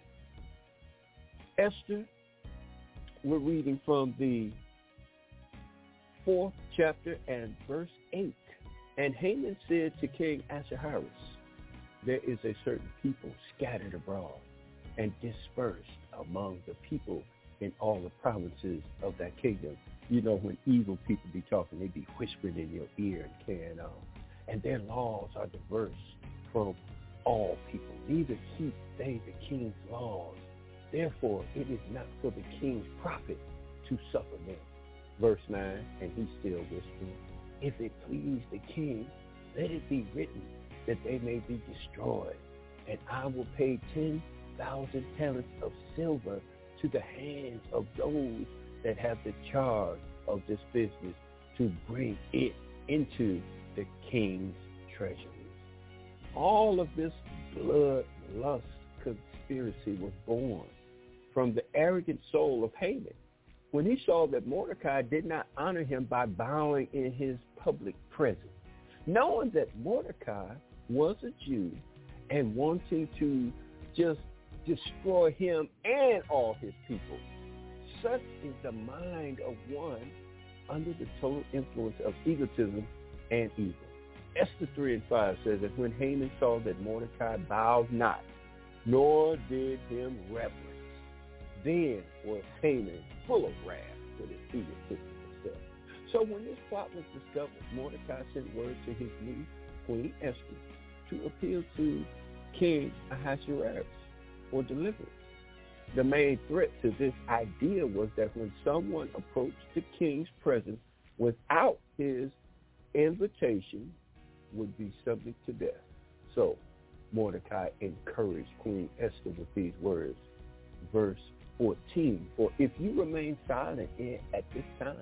Esther, we're reading from the fourth chapter and verse eight. And Haman said to King Ahasuerus, there is a certain people scattered abroad and dispersed among the people in all the provinces of that kingdom. You know, when evil people be talking, they be whispering in your ear and carrying on. And their laws are diverse from all people. Neither keep they the king's laws. Therefore, it is not for the king's profit to suffer them. Verse nine, and he still whispering, if it please the king, let it be written that they may be destroyed. And I will pay ten thousand talents of silver to the hands of those that have the charge of this business to bring it into the king's treasuries. All of this bloodlust conspiracy was born from the arrogant soul of Haman when he saw that Mordecai did not honor him by bowing in his public presence. Knowing that Mordecai was a Jew and wanting to just destroy him and all his people. Such is the mind of one under the total influence of egotism and evil. Esther three and five says that when Haman saw that Mordecai bowed not, nor did him reverence, then was Haman full of wrath with his egotism himself. So when this plot was discovered, Mordecai sent word to his niece, Queen Esther, to appeal to King Ahasuerus for deliverance. The main threat to this idea was that when someone approached the king's presence without his invitation, would be subject to death. So Mordecai encouraged Queen Esther with these words. Verse fourteen, for if you remain silent at this time,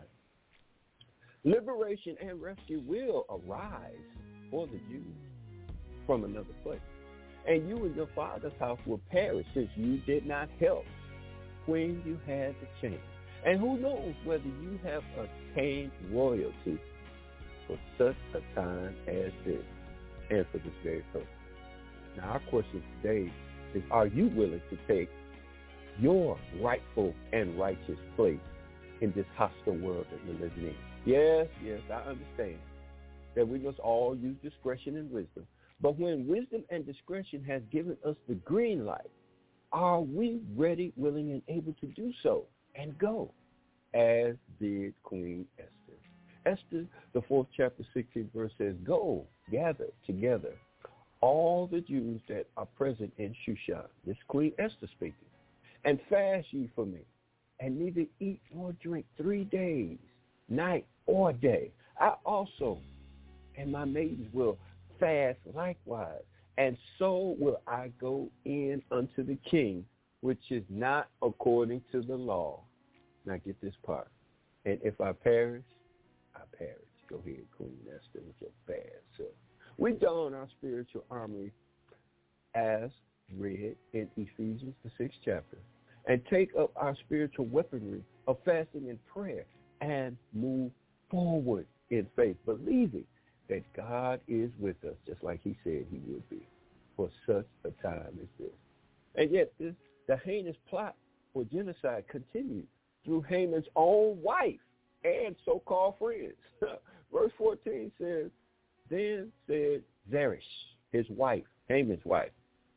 liberation and rescue will arise for the Jews from another place. And you and your father's house will perish since you did not help when you had the change. And who knows whether you have attained royalty for such a time as this and for this very purpose. Now our question today is, are you willing to take your rightful and righteous place in this hostile world that we're living in? Yes, yes, I understand that we must all use discretion and wisdom. But when wisdom and discretion has given us the green light, are we ready, willing, and able to do so and go, as did Queen Esther? Esther, the fourth chapter, sixteenth verse says, go, gather together all the Jews that are present in Shushan. This is Queen Esther speaking. And fast ye for me, and neither eat nor drink three days, night or day. I also and my maidens will fast likewise, and so will I go in unto the king, which is not according to the law. Now get this part. And if I perish, I perish. Go ahead, Queen Esther, with your fast. So we don our spiritual armory as read in Ephesians, the sixth chapter, and take up our spiritual weaponry of fasting and prayer and move forward in faith, believing that God is with us, just like he said he would be, for such a time as this. And yet this, the heinous plot for genocide continued through Haman's own wife and so-called friends. Verse fourteen says, then said Zeresh, his wife, Haman's wife,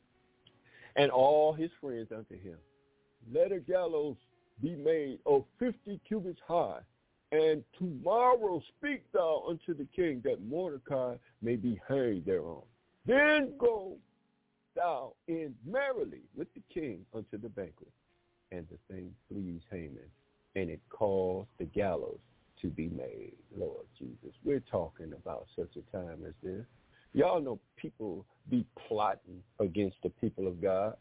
and all his friends unto him, let a gallows be made of fifty cubits high, and tomorrow speak thou unto the king that Mordecai may be hanged thereon. Then go thou in merrily with the king unto the banquet. And the thing pleased Haman, and it caused the gallows to be made. Lord Jesus, we're talking about such a time as this. Y'all know people be plotting against the people of God.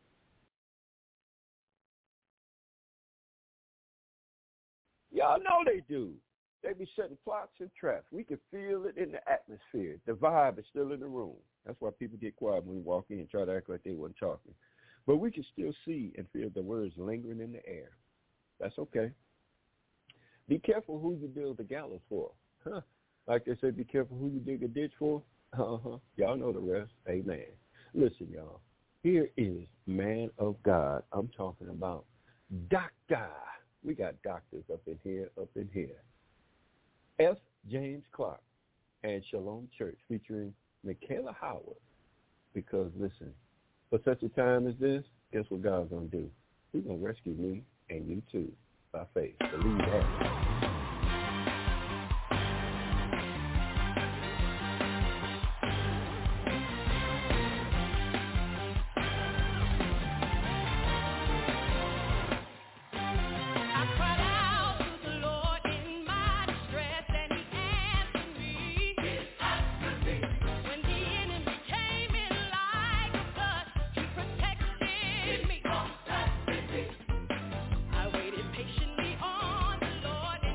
Y'all know they do. They be setting plots and traps. We can feel it in the atmosphere. The vibe is still in the room. That's why people get quiet when we walk in and try to act like they weren't talking. But we can still see and feel the words lingering in the air. That's okay. Be careful who you build the gallows for. Huh. Like they say, be careful who you dig a ditch for. Uh-huh. Y'all know the rest. Amen. Listen, y'all. Here is man of God. I'm talking about Doctor. We got doctors up in here, up in here. F. James Clark and Shalom Church featuring Michaela Howard. Because, listen, for such a time as this, guess what God's going to do? He's going to rescue me and you too by faith. Believe that. Patiently on the Lord.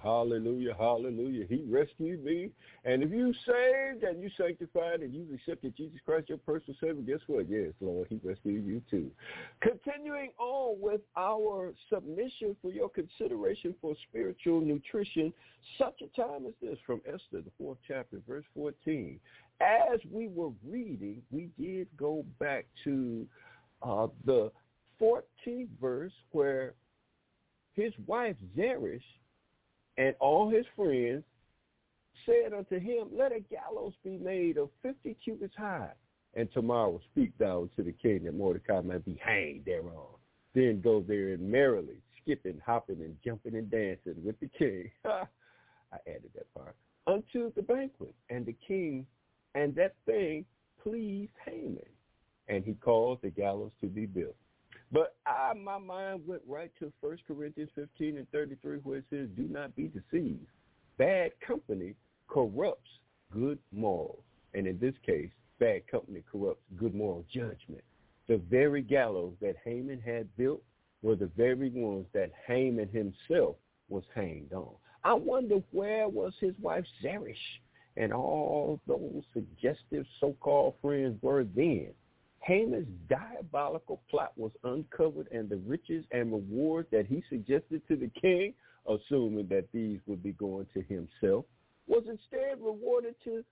hallelujah, hallelujah. He rescued me. And if you saved and you sanctified and you accepted Jesus Christ, your personal Savior, guess what? Yes, Lord, he rescued you too. Continuing on with our submission for your consideration for spiritual nutrition, such a time as this, from Esther, the fourth chapter, verse fourteen. As we were reading, we did go back to uh, the fourteenth verse where his wife Zeresh and all his friends said unto him, let a gallows be made of fifty cubits high, and tomorrow speak thou to the king that Mordecai might be hanged thereon. Then go there and merrily, skipping, hopping, and jumping and dancing with the king. I added that part. Unto the banquet, and the king, and that thing pleased Haman, and he caused the gallows to be built. But I, my mind went right to First Corinthians fifteen and thirty-three, where it says, do not be deceived. Bad company corrupts good morals. And in this case, bad company corrupts good moral judgment. The very gallows that Haman had built were the very ones that Haman himself was hanged on. I wonder where was his wife Zeresh and all those suggestive so-called friends were then. Haman's diabolical plot was uncovered, and the riches and rewards that he suggested to the king, assuming that these would be going to himself, was instead rewarded to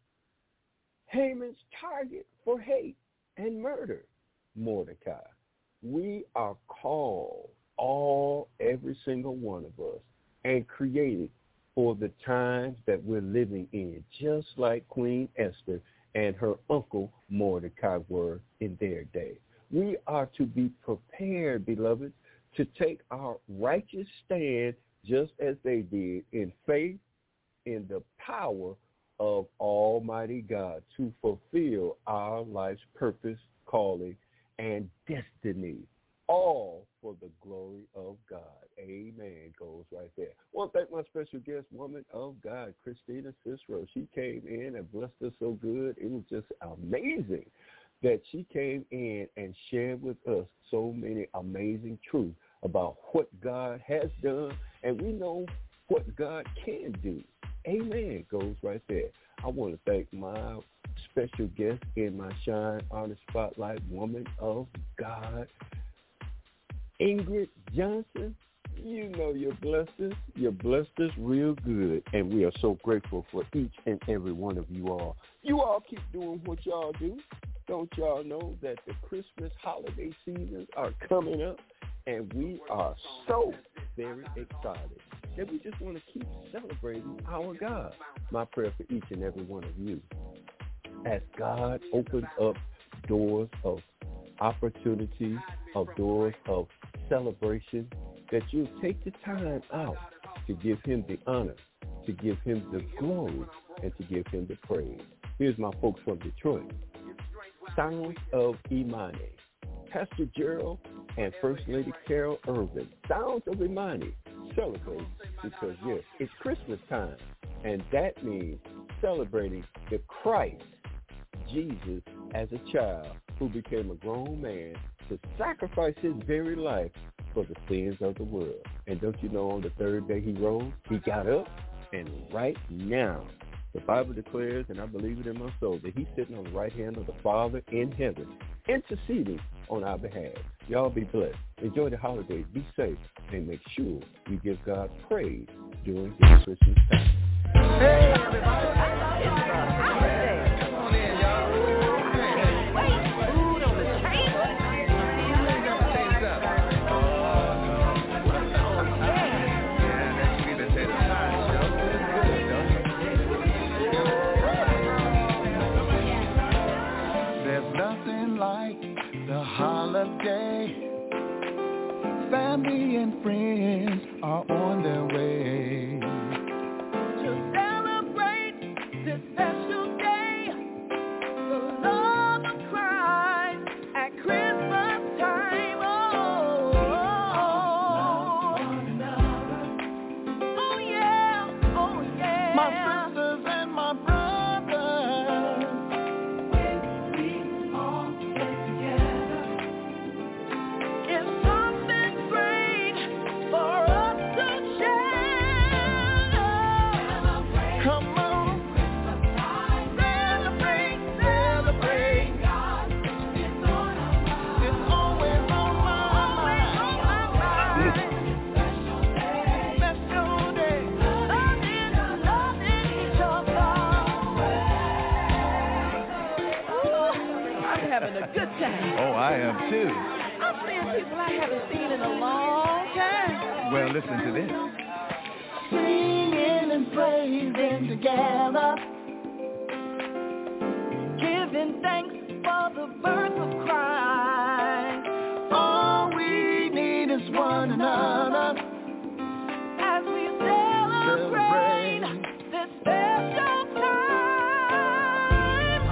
Haman's target for hate and murder, Mordecai. We are called, all, every single one of us, and created for the times that we're living in, just like Queen Esther and her uncle Mordecai were in their day. We are to be prepared, beloved, to take our righteous stand just as they did in faith, in the power of Almighty God to fulfill our life's purpose, calling, and destiny, all for the glory of God. Amen. Goes right there. I want to thank my special guest, woman of God, Christina Cicero. She came in and blessed us so good. It was just amazing that she came in and shared with us so many amazing truths about what God has done, and we know what God can do. Amen. Goes right there. I want to thank my special guest in my Shine on the Spotlight, woman of God, Ingrid Johnson. You know you're blessed us. You're blessed us real good, and we are so grateful for each and every one of you all. You all keep doing what y'all do. Don't y'all know that the Christmas holiday seasons are coming up, and we are so very excited that we just want to keep celebrating our God. My prayer for each and every one of you, as God opens up doors of opportunity, of doors of celebration, that you take the time out to give him the honor, to give him the glory, and to give him the praise. Here's my folks from Detroit. Sounds of Imani, Pastor Gerald and First Lady Carol Irvin. Sounds of Imani celebrate because, yes, it's Christmas time, and that means celebrating the Christ, Jesus, as a child who became a grown man to sacrifice his very life for the sins of the world. And don't you know, on the third day he rose, he got up, and right now, the Bible declares, and I believe it in my soul, that he's sitting on the right hand of the Father in heaven, interceding on our behalf. Y'all be blessed. Enjoy the holidays. Be safe. And make sure we give God praise during this Christmas time. Hey, everybody. It's uh, holiday. Come on in, y'all. Hey, wait. Food on the table? Who's got the taste up? Yeah, that should be the taste of time, though. There's nothing like the holiday. Family and friends are on their way to celebrate this special day, the love of Christ at Christmas time. Oh, oh, oh yeah, oh yeah. My sisters and my brothers, when we all get together, it's something great for us to share. good time. Oh, I am too. I'm seeing people I haven't seen in a long time. Well, listen to this. Singing and praising together, giving thanks for the birth of Christ. All we need is one another as we celebrate, celebrate. This special time.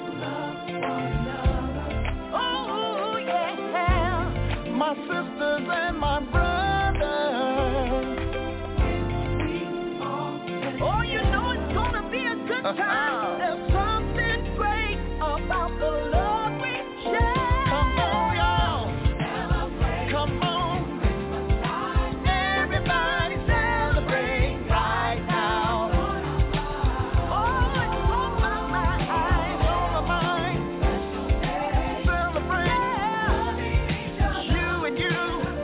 Oh yeah, my sisters and my brothers. Oh, you know it's gonna be a good time. There's something great about the love we share. Come on, y'all. Celebrate. Come on. Christmas time. Everybody celebrate right now. Oh, it's on my mind. On my mind. Celebrate. Yeah. You and you.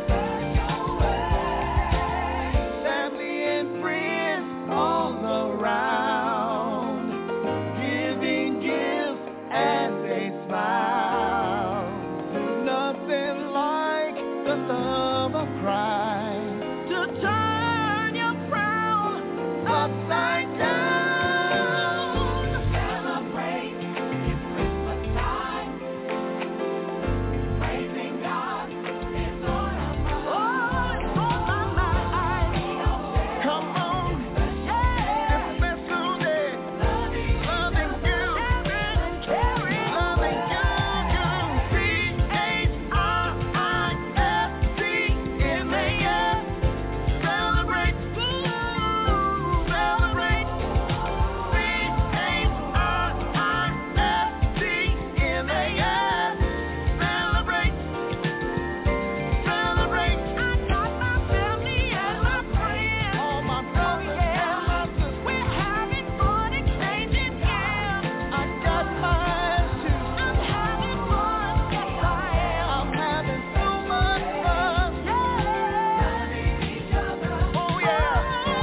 Family and friends all around, giving gifts as they smile. Nothing like the love of Christ to turn your frown upside down. Celebrate, it's Christmas time. Praising God is on our mind. Oh, it's on my mind. Come on, yeah. It's special day. Loving you, sharing and caring. Loving you, you. C H R I S T M A S. Celebrate, ooh, celebrate. C H R I S T M A S. Celebrate, celebrate. I got my family and my friends. All my brothers and my sisters. We're having fun exchanging gifts. I got mine too. I'm having fun, yes I am. I'm having so much fun. Yeah. Loving each other. Oh yeah.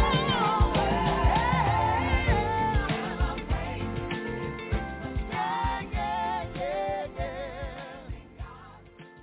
Celebrate. Yeah, yeah, yeah, yeah.